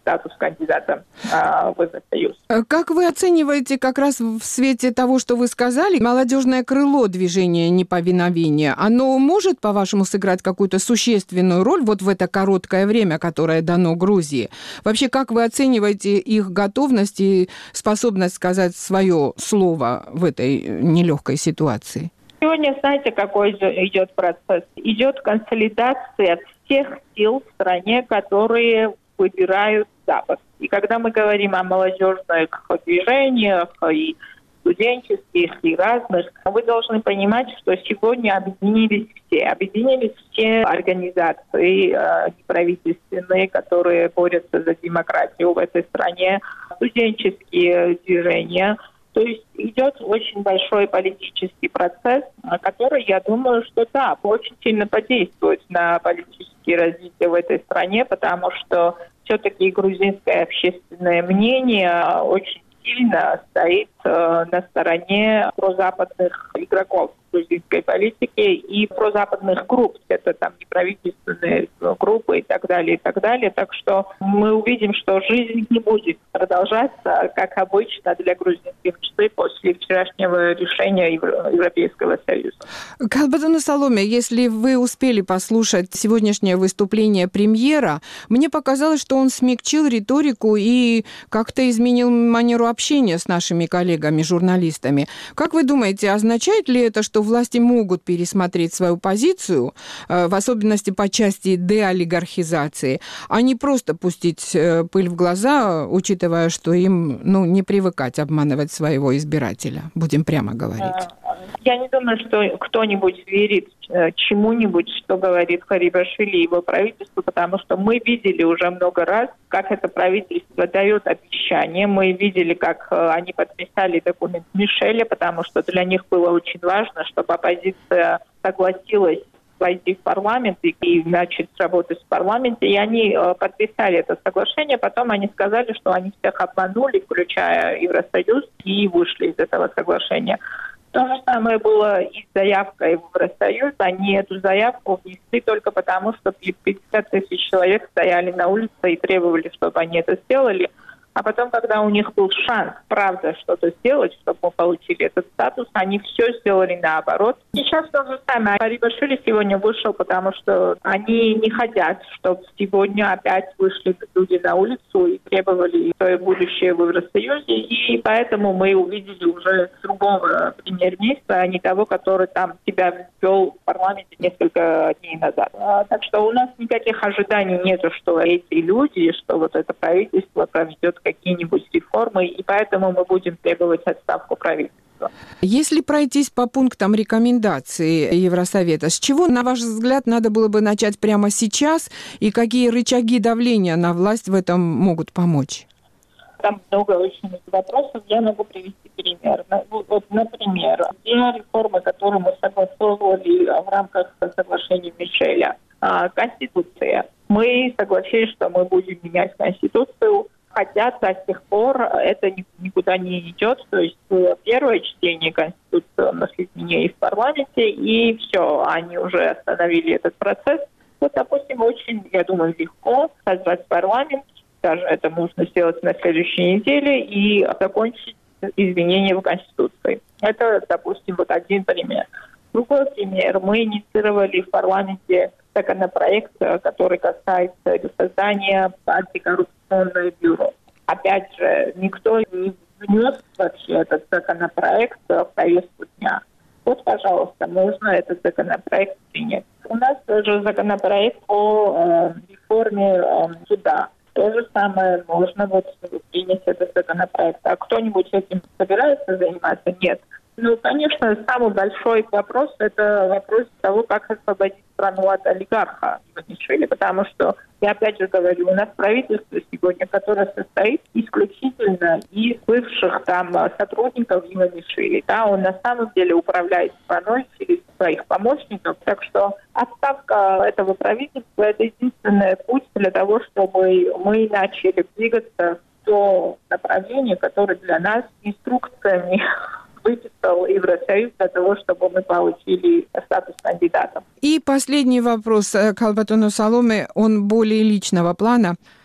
статус кандидата а, в Евросоюз. Как вы оцениваете как раз в свете того, что вы сказали, молодежное крыло движения неповиновения? Оно может, по-вашему, сыграть какую-то существенную роль вот в это короткое время, которое дано Грузии? Вообще, как вы оцениваете их готовность и способность сказать свое слово в этой нелегкой ситуации? Сегодня, знаете, какой идет процесс? Идет консолидация всех сил в стране, которые выбирают Запад. И когда мы говорим о молодежных движениях и студенческих, и разных, вы должны понимать, что сегодня объединились все. Объединились все организации э, неправительственные, которые борются за демократию в этой стране, студенческие движения. То есть идет очень большой политический процесс, который, я думаю, что да, очень сильно подействует на политические развитие в этой стране, потому что все-таки грузинское общественное мнение очень сильно стоит э, на стороне прозападных игроков грузинской политики и прозападных групп. Это там неправительственные группы и так далее, и так далее. Так что мы увидим, что жизнь не будет продолжаться, как обычно, для грузинских жителей после вчерашнего решения Европейского Союза. Калбатону Саломе, если вы успели послушать сегодняшнее выступление премьера, мне показалось, что он смягчил риторику и как-то изменил манеру общения с нашими коллегами-журналистами. Как вы думаете, означает ли это, что власти могут пересмотреть свою позицию, в особенности по части деолигархизации, а не просто пустить пыль в глаза, учитывая, что им ну, не привыкать обманывать своего избирателя, будем прямо говорить? Я не думаю, что кто-нибудь верит чему-нибудь, что говорит Гарибашвили и его правительство, потому что мы видели уже много раз, как это правительство дает обещания. Мы видели, как они подписали документ Мишеля, потому что для них было очень важно, чтобы оппозиция согласилась войти в парламент и начать работать в парламенте. И они подписали это соглашение. Потом они сказали, что они всех обманули, включая Евросоюз, и вышли из этого соглашения. То же самое было и с заявкой в Евросоюз. Они эту заявку внесли только потому, что пятьдесят тысяч человек стояли на улице и требовали, чтобы они это сделали. А потом, когда у них был шанс, правда, что-то сделать, чтобы мы получили этот статус, они все сделали наоборот. Сейчас то же самое. Гарибашвили сегодня вышел, потому что они не хотят, чтобы сегодня опять вышли люди на улицу и требовали свое будущее в Евросоюзе. И поэтому мы увидели уже другого премьер-министра, а не того, который там себя ввел в парламенте несколько дней назад. А, так что у нас никаких ожиданий нет, что эти люди, что вот это правительство проведет какие-нибудь реформы, и поэтому мы будем требовать отставку правительства. Если пройтись по пунктам рекомендаций Евросовета, с чего, на ваш взгляд, надо было бы начать прямо сейчас, и какие рычаги давления на власть в этом могут помочь? Там много очень вопросов, я могу привести пример. Вот, например, те реформы, которые мы согласовывали в рамках соглашения Мишеля, Конституция. Мы согласились, что мы будем менять Конституцию, хотя до сих пор это никуда не идет. То есть первое чтение конституционных изменений в парламенте, и все, они уже остановили этот процесс. Вот, допустим, очень, я думаю, легко созвать парламент, даже это можно сделать на следующей неделе, и закончить изменения в Конституции. Это, допустим, вот один пример. Другой пример. Мы инициировали в парламенте законопроект, который касается создания антикоррупционного бюро. Опять же, никто не внес вообще этот законопроект в повестку дня. Вот, пожалуйста, можно этот законопроект принять. У нас тоже законопроект по э, реформе э, суда. То же самое можно вот принять этот законопроект. А кто-нибудь этим собирается заниматься? Нет. Ну, конечно, самый большой вопрос – это вопрос того, как освободить страну от олигарха Иванишвили, потому что, я опять же говорю, у нас правительство сегодня, которое состоит исключительно из бывших там сотрудников Иванишвили, да, он на самом деле управляет страной через своих помощников, так что отставка этого правительства – это единственный путь для того, чтобы мы начали двигаться в то направление, которое для нас инструкциями выписал Евросоюз для того, чтобы мы получили статус кандидата. И последний вопрос к Калбатону Саломе, он более личного плана.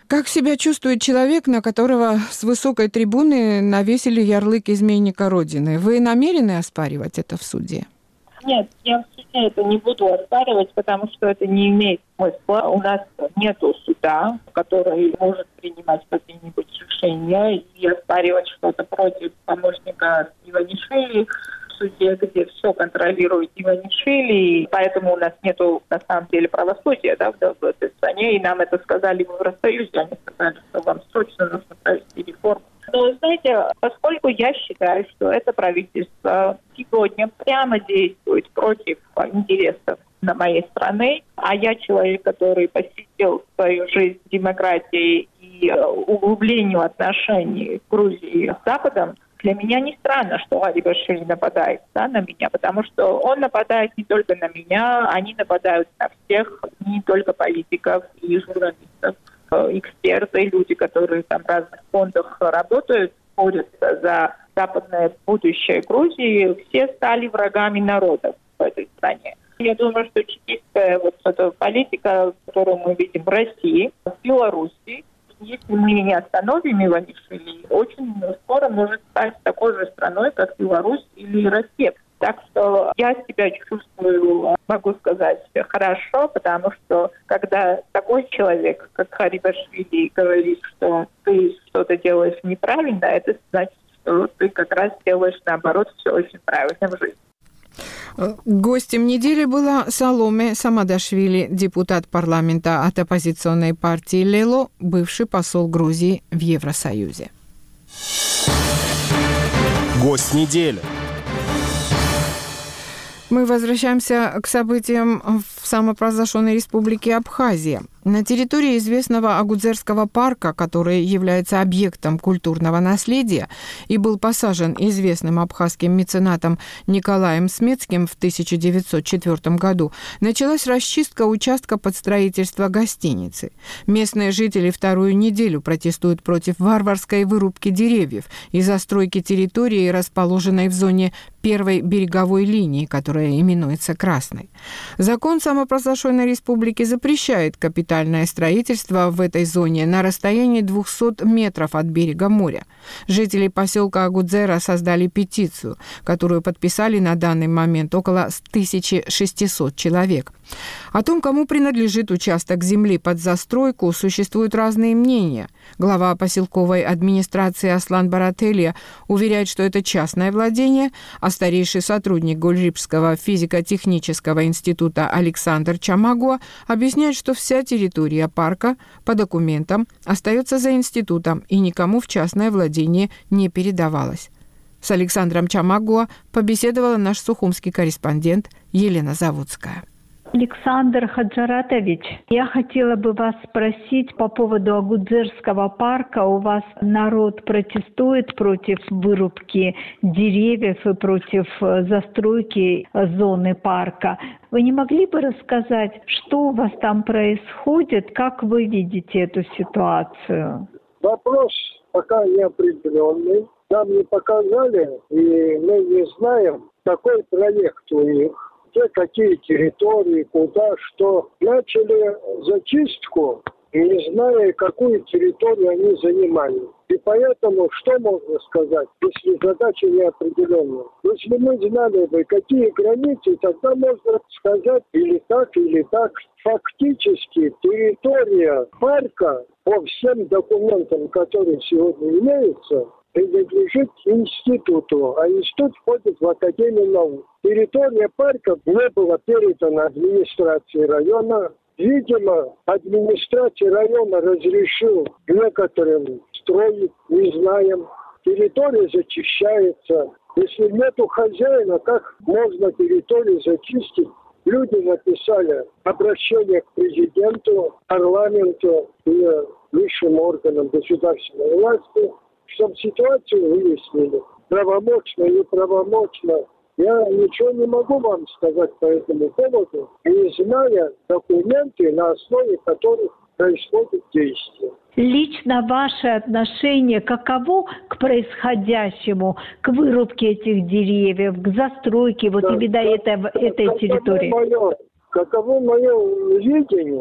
Как себя чувствует человек, на которого с высокой трибуны навесили ярлык изменника Родины? Вы намерены оспаривать это в суде? Нет, я в суде это не буду оспаривать, потому что это не имеет смысла. У нас нет суда, который может принимать какие-нибудь решения и оспаривать что-то против помощника Иванишвили в суде, где все контролирует Иванишвили, и поэтому у нас нету на самом деле правосудия, да, в этой стране, и нам это сказали в Евросоюзе, они сказали, что вам срочно нужно провести реформу. Но, знаете, поскольку я считаю, что это правительство сегодня прямо действует против интересов на моей страны, а я человек, который посвятил свою жизнь демократии и углублению отношений Грузии с Западом, для меня не странно, что Гарибашвили нападает, да, на меня, потому что он нападает не только на меня, они нападают на всех, не только политиков и журналистов. Эксперты, люди, которые там в разных фондах работают, борются за западное будущее Грузии, все стали врагами народов в этой стране. Я думаю, что чекистская вот эта политика, которую мы видим в России, в Беларуси, если мы не остановим Иванишвили, очень скоро может стать такой же страной, как Беларусь или Россия. Так что я себя чувствую, могу сказать, хорошо, потому что когда такой человек, как Гарибашвили, говорит, что ты что-то делаешь неправильно, это значит, что ты как раз делаешь, наоборот, все очень правильно в жизни. Гостем недели была Саломе Самадашвили, депутат парламента от оппозиционной партии Лело, бывший посол Грузии в Евросоюзе. Гость недели. Мы возвращаемся к событиям в самопровозглашенной республике Абхазия. На территории известного Агудзерского парка, который является объектом культурного наследия и был посажен известным абхазским меценатом Николаем Смецким в тысяча девятьсот четвёртом году, началась расчистка участка под строительство гостиницы. Местные жители вторую неделю протестуют против варварской вырубки деревьев и застройки территории, расположенной в зоне первой береговой линии, которая именуется Красной. Закон самопровозглашенной республики запрещает капитальное строительство в этой зоне на расстоянии двухсот метров от берега моря. Жители поселка Агудзера создали петицию, которую подписали на данный момент около тысячи шестисот человек. О том, кому принадлежит участок земли под застройку, существуют разные мнения. Глава поселковой администрации Аслан Барателья уверяет, что это частное владение, а старейший сотрудник Гульрипского физико-технического института Александр Чамагуа объясняет, что вся территория парка по документам остается за институтом и никому в частное владение не передавалась. С Александром Чамагуа побеседовала наш сухумский корреспондент Елена Заводская. Александр Хаджаратович, я хотела бы вас спросить по поводу Агудзерского парка. У вас народ протестует против вырубки деревьев и против застройки зоны парка. Вы не могли бы рассказать, что у вас там происходит, как вы видите эту ситуацию? Вопрос пока неопределенный. Нам не показали, и мы не знаем, какой проект у них. Какие территории, куда, что. Начали зачистку, не зная, какую территорию они занимали. И поэтому, что можно сказать, если задача неопределенная? Если мы знали бы, какие границы, тогда можно сказать или так, или так. Фактически территория парка по всем документам, которые сегодня имеются, принадлежит институту, а институт входит в Академию наук. Территория парка не была передана администрации района. Видимо, администрация района разрешила некоторым строить, не знаем. Территория зачищается. Если нету хозяина, как можно территорию зачистить? Люди написали обращение к президенту, парламенту и высшим органам государственной власти, чтобы ситуацию выяснили, правомочно и неправомочно. Я ничего не могу вам сказать по этому поводу, не зная документы, на основе которых происходит действие. Лично ваше отношение каково к происходящему, к вырубке этих деревьев, к застройке вот да, именно да, этой, этой территории? Мое, каково мое видение?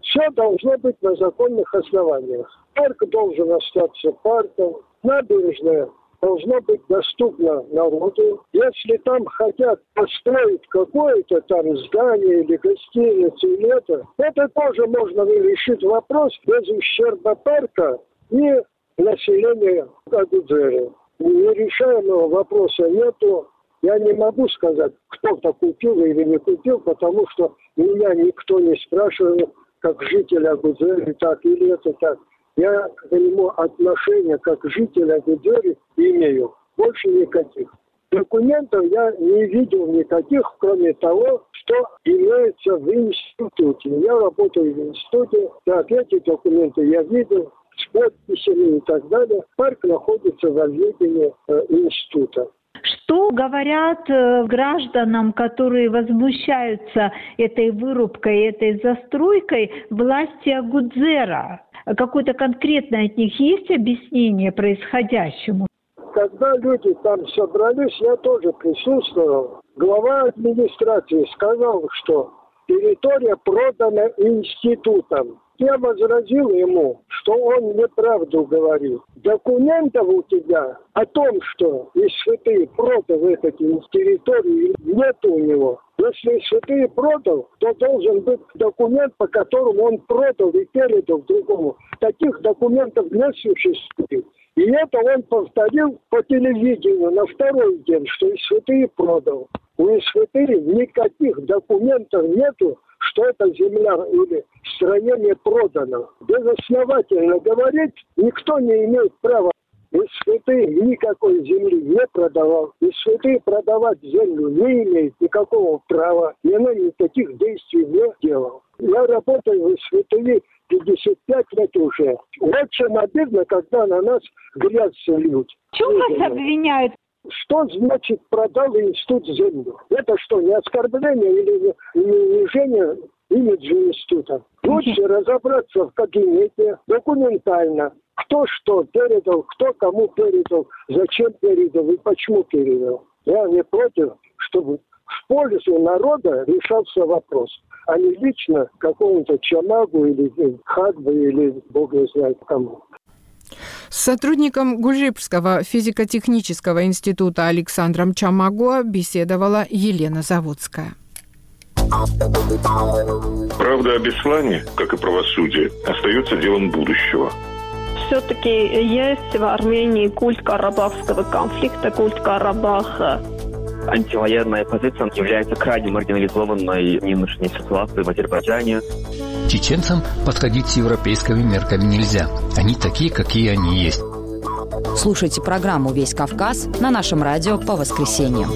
Все должно быть на законных основаниях. Парк должен остаться парком, набережная должно быть доступно народу. Если там хотят построить какое-то там здание или гостиницу, или это, это тоже можно решить вопрос без ущерба парка и населения Агудзеры. Нерешаемого вопроса нету. Я не могу сказать, кто-то купил или не купил, потому что меня никто не спрашивает, как житель Агудзеры, так или это так. Я к нему отношение как житель Агудзеры имею. Больше никаких. Документов я не видел никаких, кроме того, что имеется в институте. Я работаю в институте. Так, эти документы я видел с подписями и так далее. Парк находится во ведении э, института. Что говорят э, гражданам, которые возмущаются этой вырубкой, этой застройкой, власти Агудзера? Какое-то конкретное от них есть объяснение происходящему? Когда люди там собрались, я тоже присутствовал. Глава администрации сказал, что территория продана институтом. Я возразил ему, что он неправду говорит. Документов у тебя о том, что ИСФТИ продал эту территорию, нет у него. Если ИСФТИ продал, то должен быть документ, по которому он продал и передал другому. Таких документов не существует. И это он повторил по телевидению на второй день, что ИСФТИ продал. У ИСФТИ никаких документов нету, что эта земля или строение продано. Безосновательно говорить никто не имеет права. ИСФТИ никакой земли не продавал. ИСФТИ продавать землю не имеет никакого права. И она никаких действий не делала. Я работаю в ИСФТИ пятьдесят пять лет уже. Очень обидно, когда на нас грязь льют. В чем вас обвиняют? Что значит продал институт землю? Это что, не оскорбление или не унижение имиджа института? Лучше разобраться в кабинете документально. Кто что передал, кто кому передал, зачем передал и почему передал. Я не против, чтобы в пользу народа решался вопрос, а не лично какому-то Чамагу или Хадбу или бог не знает кому. С сотрудником Гужипского физико-технического института Александром Чамаго беседовала Елена Заводская. Правда о Беслане, как и правосудие, остается делом будущего. Все-таки есть в Армении культ карабахского конфликта, культ Карабаха. Антивоенная позиция является крайне маргинализованной в нынешней ситуации в Азербайджане. Чеченцам подходить с европейскими мерками нельзя. Они такие, какие они есть. Слушайте программу «Весь Кавказ» на нашем радио по воскресеньям.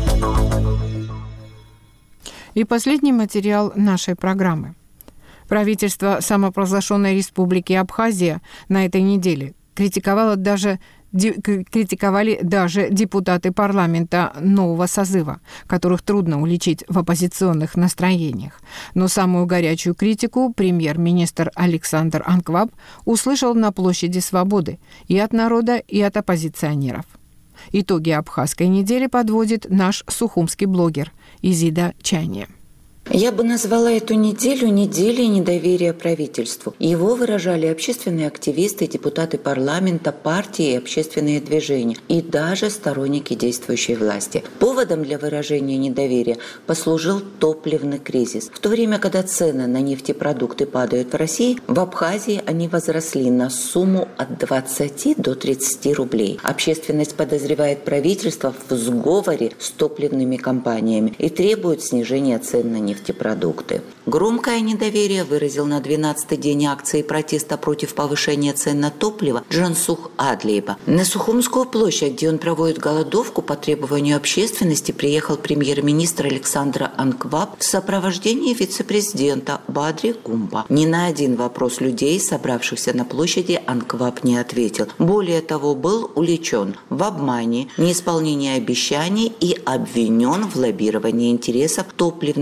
И последний материал нашей программы. Правительство самопровозглашенной республики Абхазия на этой неделе критиковало даже критиковали даже депутаты парламента нового созыва, которых трудно уличить в оппозиционных настроениях. Но самую горячую критику премьер-министр Александр Анкваб услышал на площади Свободы и от народа, и от оппозиционеров. Итоги абхазской недели подводит наш сухумский блогер Изида Чайне. Я бы назвала эту неделю неделей недоверия правительству. Его выражали общественные активисты, депутаты парламента, партии и общественные движения, и даже сторонники действующей власти. Поводом для выражения недоверия послужил топливный кризис. В то время, когда цены на нефтепродукты падают в России, в Абхазии они возросли на сумму от двадцати до тридцати рублей. Общественность подозревает правительство в сговоре с топливными компаниями и требует снижения цен на нефть. Продукты. Громкое недоверие выразил на двенадцатый день акции протеста против повышения цен на топливо Джансух Адлиева. На Сухумскую площадь, где он проводит голодовку по требованию общественности, приехал премьер-министр Александр Анкваб в сопровождении вице-президента Бадри Гумба. Ни на один вопрос людей, собравшихся на площади, Анкваб не ответил. Более того, был уличен в обмане, неисполнении обещаний и обвинен в лоббировании интересов топливной компании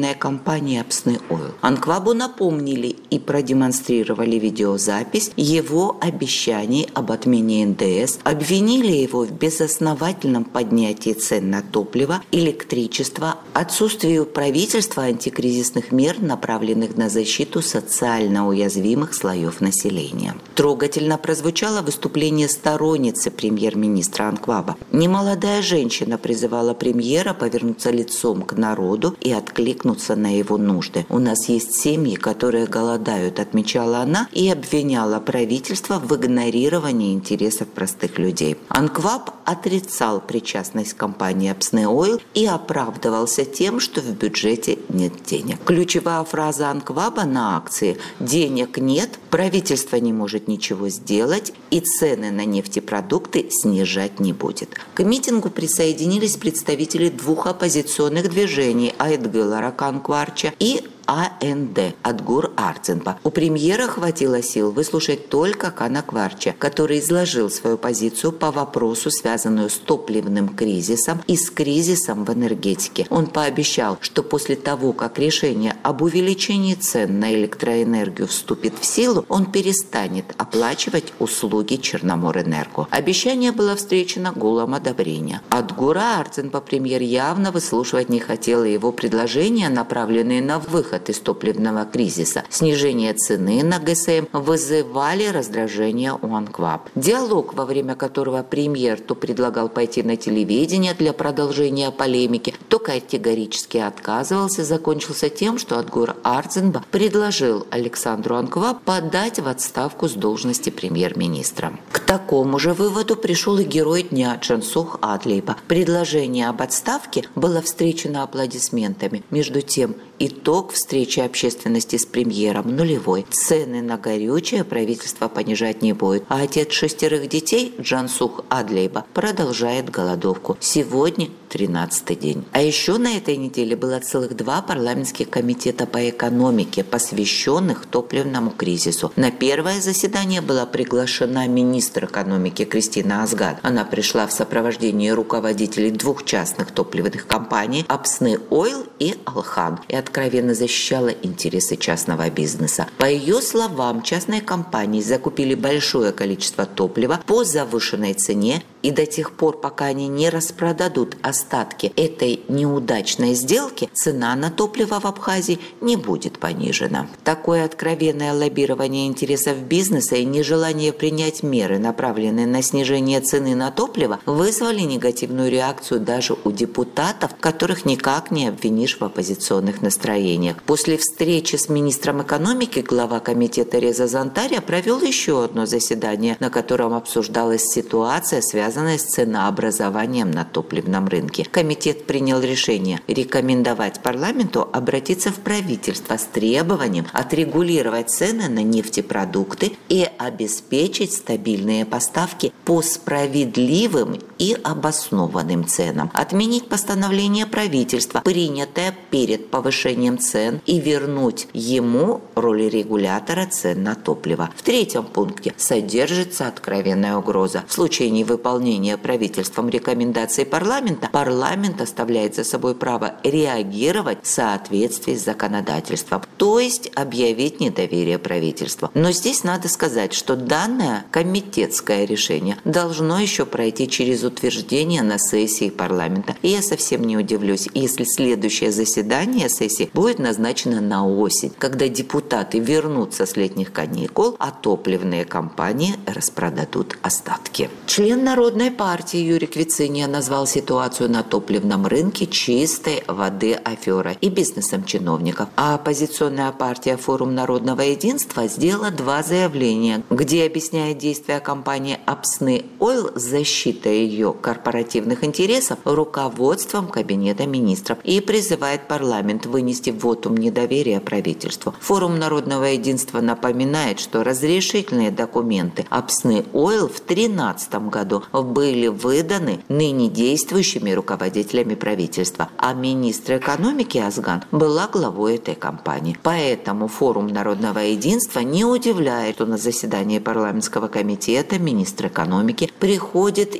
компании «Апсны Ойл». Анквабу напомнили и продемонстрировали видеозапись его обещаний об отмене эн дэ эс, обвинили его в безосновательном поднятии цен на топливо, электричество, отсутствии у правительства антикризисных мер, направленных на защиту социально уязвимых слоев населения. Трогательно прозвучало выступление сторонницы премьер-министра Анкваба. Немолодая женщина призывала премьера повернуться лицом к народу и откликнуться на его нужды. «У нас есть семьи, которые голодают», — отмечала она и обвиняла правительство в игнорировании интересов простых людей. Анкваб отрицал причастность компании «Апсны Ойл» и оправдывался тем, что в бюджете нет денег. Ключевая фраза Анкваба на акции «денег нет, правительство не может ничего сделать и цены на нефтепродукты снижать не будет». К митингу присоединились представители двух оппозиционных движений Айтгыла Ракан-Кварча и а эн дэ Адгур Арцинпа. У премьера хватило сил выслушать только Кана Кварча, который изложил свою позицию по вопросу, связанную с топливным кризисом и с кризисом в энергетике. Он пообещал, что после того, как решение об увеличении цен на электроэнергию вступит в силу, он перестанет оплачивать услуги Черноморэнерго. Обещание было встречено гулом одобрения. Адгура Арцинпа премьер явно выслушивать не хотел, и его предложения, направленные на выход из топливного кризиса, снижение цены на гэ эс эм, вызывали раздражение у Анкваб. Диалог, во время которого премьер то предлагал пойти на телевидение для продолжения полемики, то категорически отказывался, закончился тем, что Адгур Арцинпа предложил Александру Анкваб подать в отставку с должности премьер-министра. К такому же выводу пришел и герой дня Джансух Адлейба. Предложение об отставке было встречено аплодисментами. Между тем, итог встречи общественности с премьером нулевой. Цены на горючее правительство понижать не будет. А отец шестерых детей Джансух Адлейба продолжает голодовку. Сегодня тринадцатый день. А еще на этой неделе было целых два парламентских комитета по экономике, посвященных топливному кризису. На первое заседание была приглашена министр экономики Кристина Азган. Она пришла в сопровождении руководителей двух частных топливных компаний «Апсны Ойл» и «Алхан» и откровенно защищала интересы частного бизнеса. По ее словам, частные компании закупили большое количество топлива по завышенной цене, и до тех пор, пока они не распродадут остатки этой неудачной сделки, цена на топливо в Абхазии не будет понижена. Такое откровенное лоббирование интересов бизнеса и нежелание принять меры, направленные на снижение цены на топливо, вызвали негативную реакцию даже у депутатов, которых никак не обвинишь в оппозиционных настроениях. После встречи с министром экономики глава комитета Реза Зантария провел еще одно заседание, на котором обсуждалась ситуация, связанная с ценообразованием на топливном рынке. Комитет принял решение рекомендовать парламенту обратиться в правительство с требованием отрегулировать цены на нефтепродукты и обеспечить стабильные поставки по справедливым и обоснованным ценам, отменить постановление правительства, принятое перед повышением цен, и вернуть ему роль регулятора цен на топливо. В третьем пункте содержится откровенная угроза. В случае невыполнения правительством рекомендаций парламента, парламент оставляет за собой право реагировать в соответствии с законодательством, то есть объявить недоверие правительству. Но здесь надо сказать, что данное комитетское решение должно еще пройти через утверждение на сессии парламента. И я совсем не удивлюсь, если следующее заседание сессии будет назначено на осень, когда депутаты вернутся с летних каникул, а топливные компании распродадут остатки. Член Народной партии Юрий Квициния назвал ситуацию на топливном рынке чистой воды аферой и бизнесом чиновников. А оппозиционная партия «Форум народного единства» сделала два заявления, где объясняет действия компании «Апсны Ойл» защитой ее корпоративных интересов руководством Кабинета министров и призывает парламент вынести вотум недоверия правительству. Форум народного единства напоминает, что разрешительные документы «Апсны Ойл» в две тысячи тринадцатом году были выданы ныне действующими руководителями правительства, а министр экономики Азган была главой этой компании. Поэтому Форум народного единства не удивляет, что на заседание парламентского комитета министр экономики приходит именно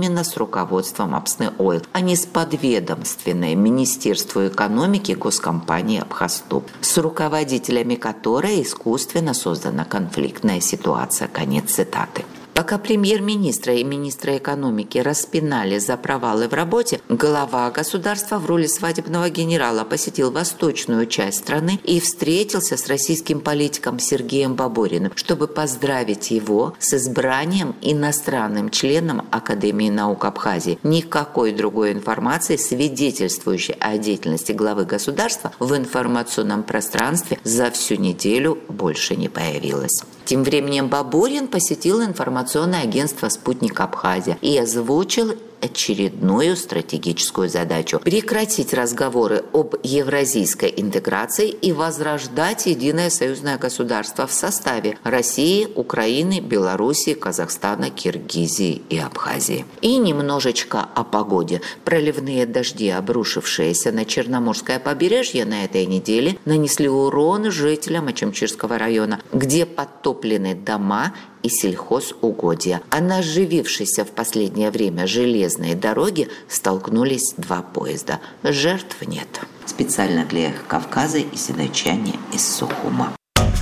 именно с руководством Апсны Ойл, а не с подведомственной Министерству экономики госкомпании Абхазтоп, с руководителями которой искусственно создана конфликтная ситуация. Конец цитаты. Пока премьер-министра и министра экономики распинали за провалы в работе, глава государства в роли свадебного генерала посетил восточную часть страны и встретился с российским политиком Сергеем Бабориным, чтобы поздравить его с избранием иностранным членом Академии наук Абхазии. Никакой другой информации, свидетельствующей о деятельности главы государства, в информационном пространстве за всю неделю больше не появилось. Тем временем Баборин посетил информационное агентство «Спутник Абхазия» и озвучил очередную стратегическую задачу – прекратить разговоры об евразийской интеграции и возрождать единое союзное государство в составе России, Украины, Белоруссии, Казахстана, Киргизии и Абхазии. И немножечко о погоде. Проливные дожди, обрушившиеся на Черноморское побережье на этой неделе, нанесли урон жителям Ачамчирского района, где подтоплены дома и сельхозугодья. А на оживившейся в последнее время железной дороге столкнулись два поезда. Жертв нет. Специально для Эхо Кавказа и седочане из Сухума.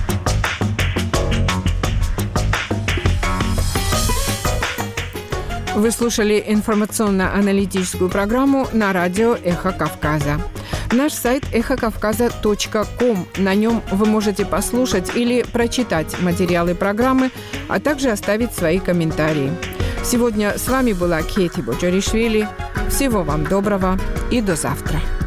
Вы слушали информационно-аналитическую программу на радио «Эхо Кавказа». Наш сайт эхо кавказа точка ком. На нем вы можете послушать или прочитать материалы программы, а также оставить свои комментарии. Сегодня с вами была Кети Боджаришвили. Всего вам доброго и до завтра.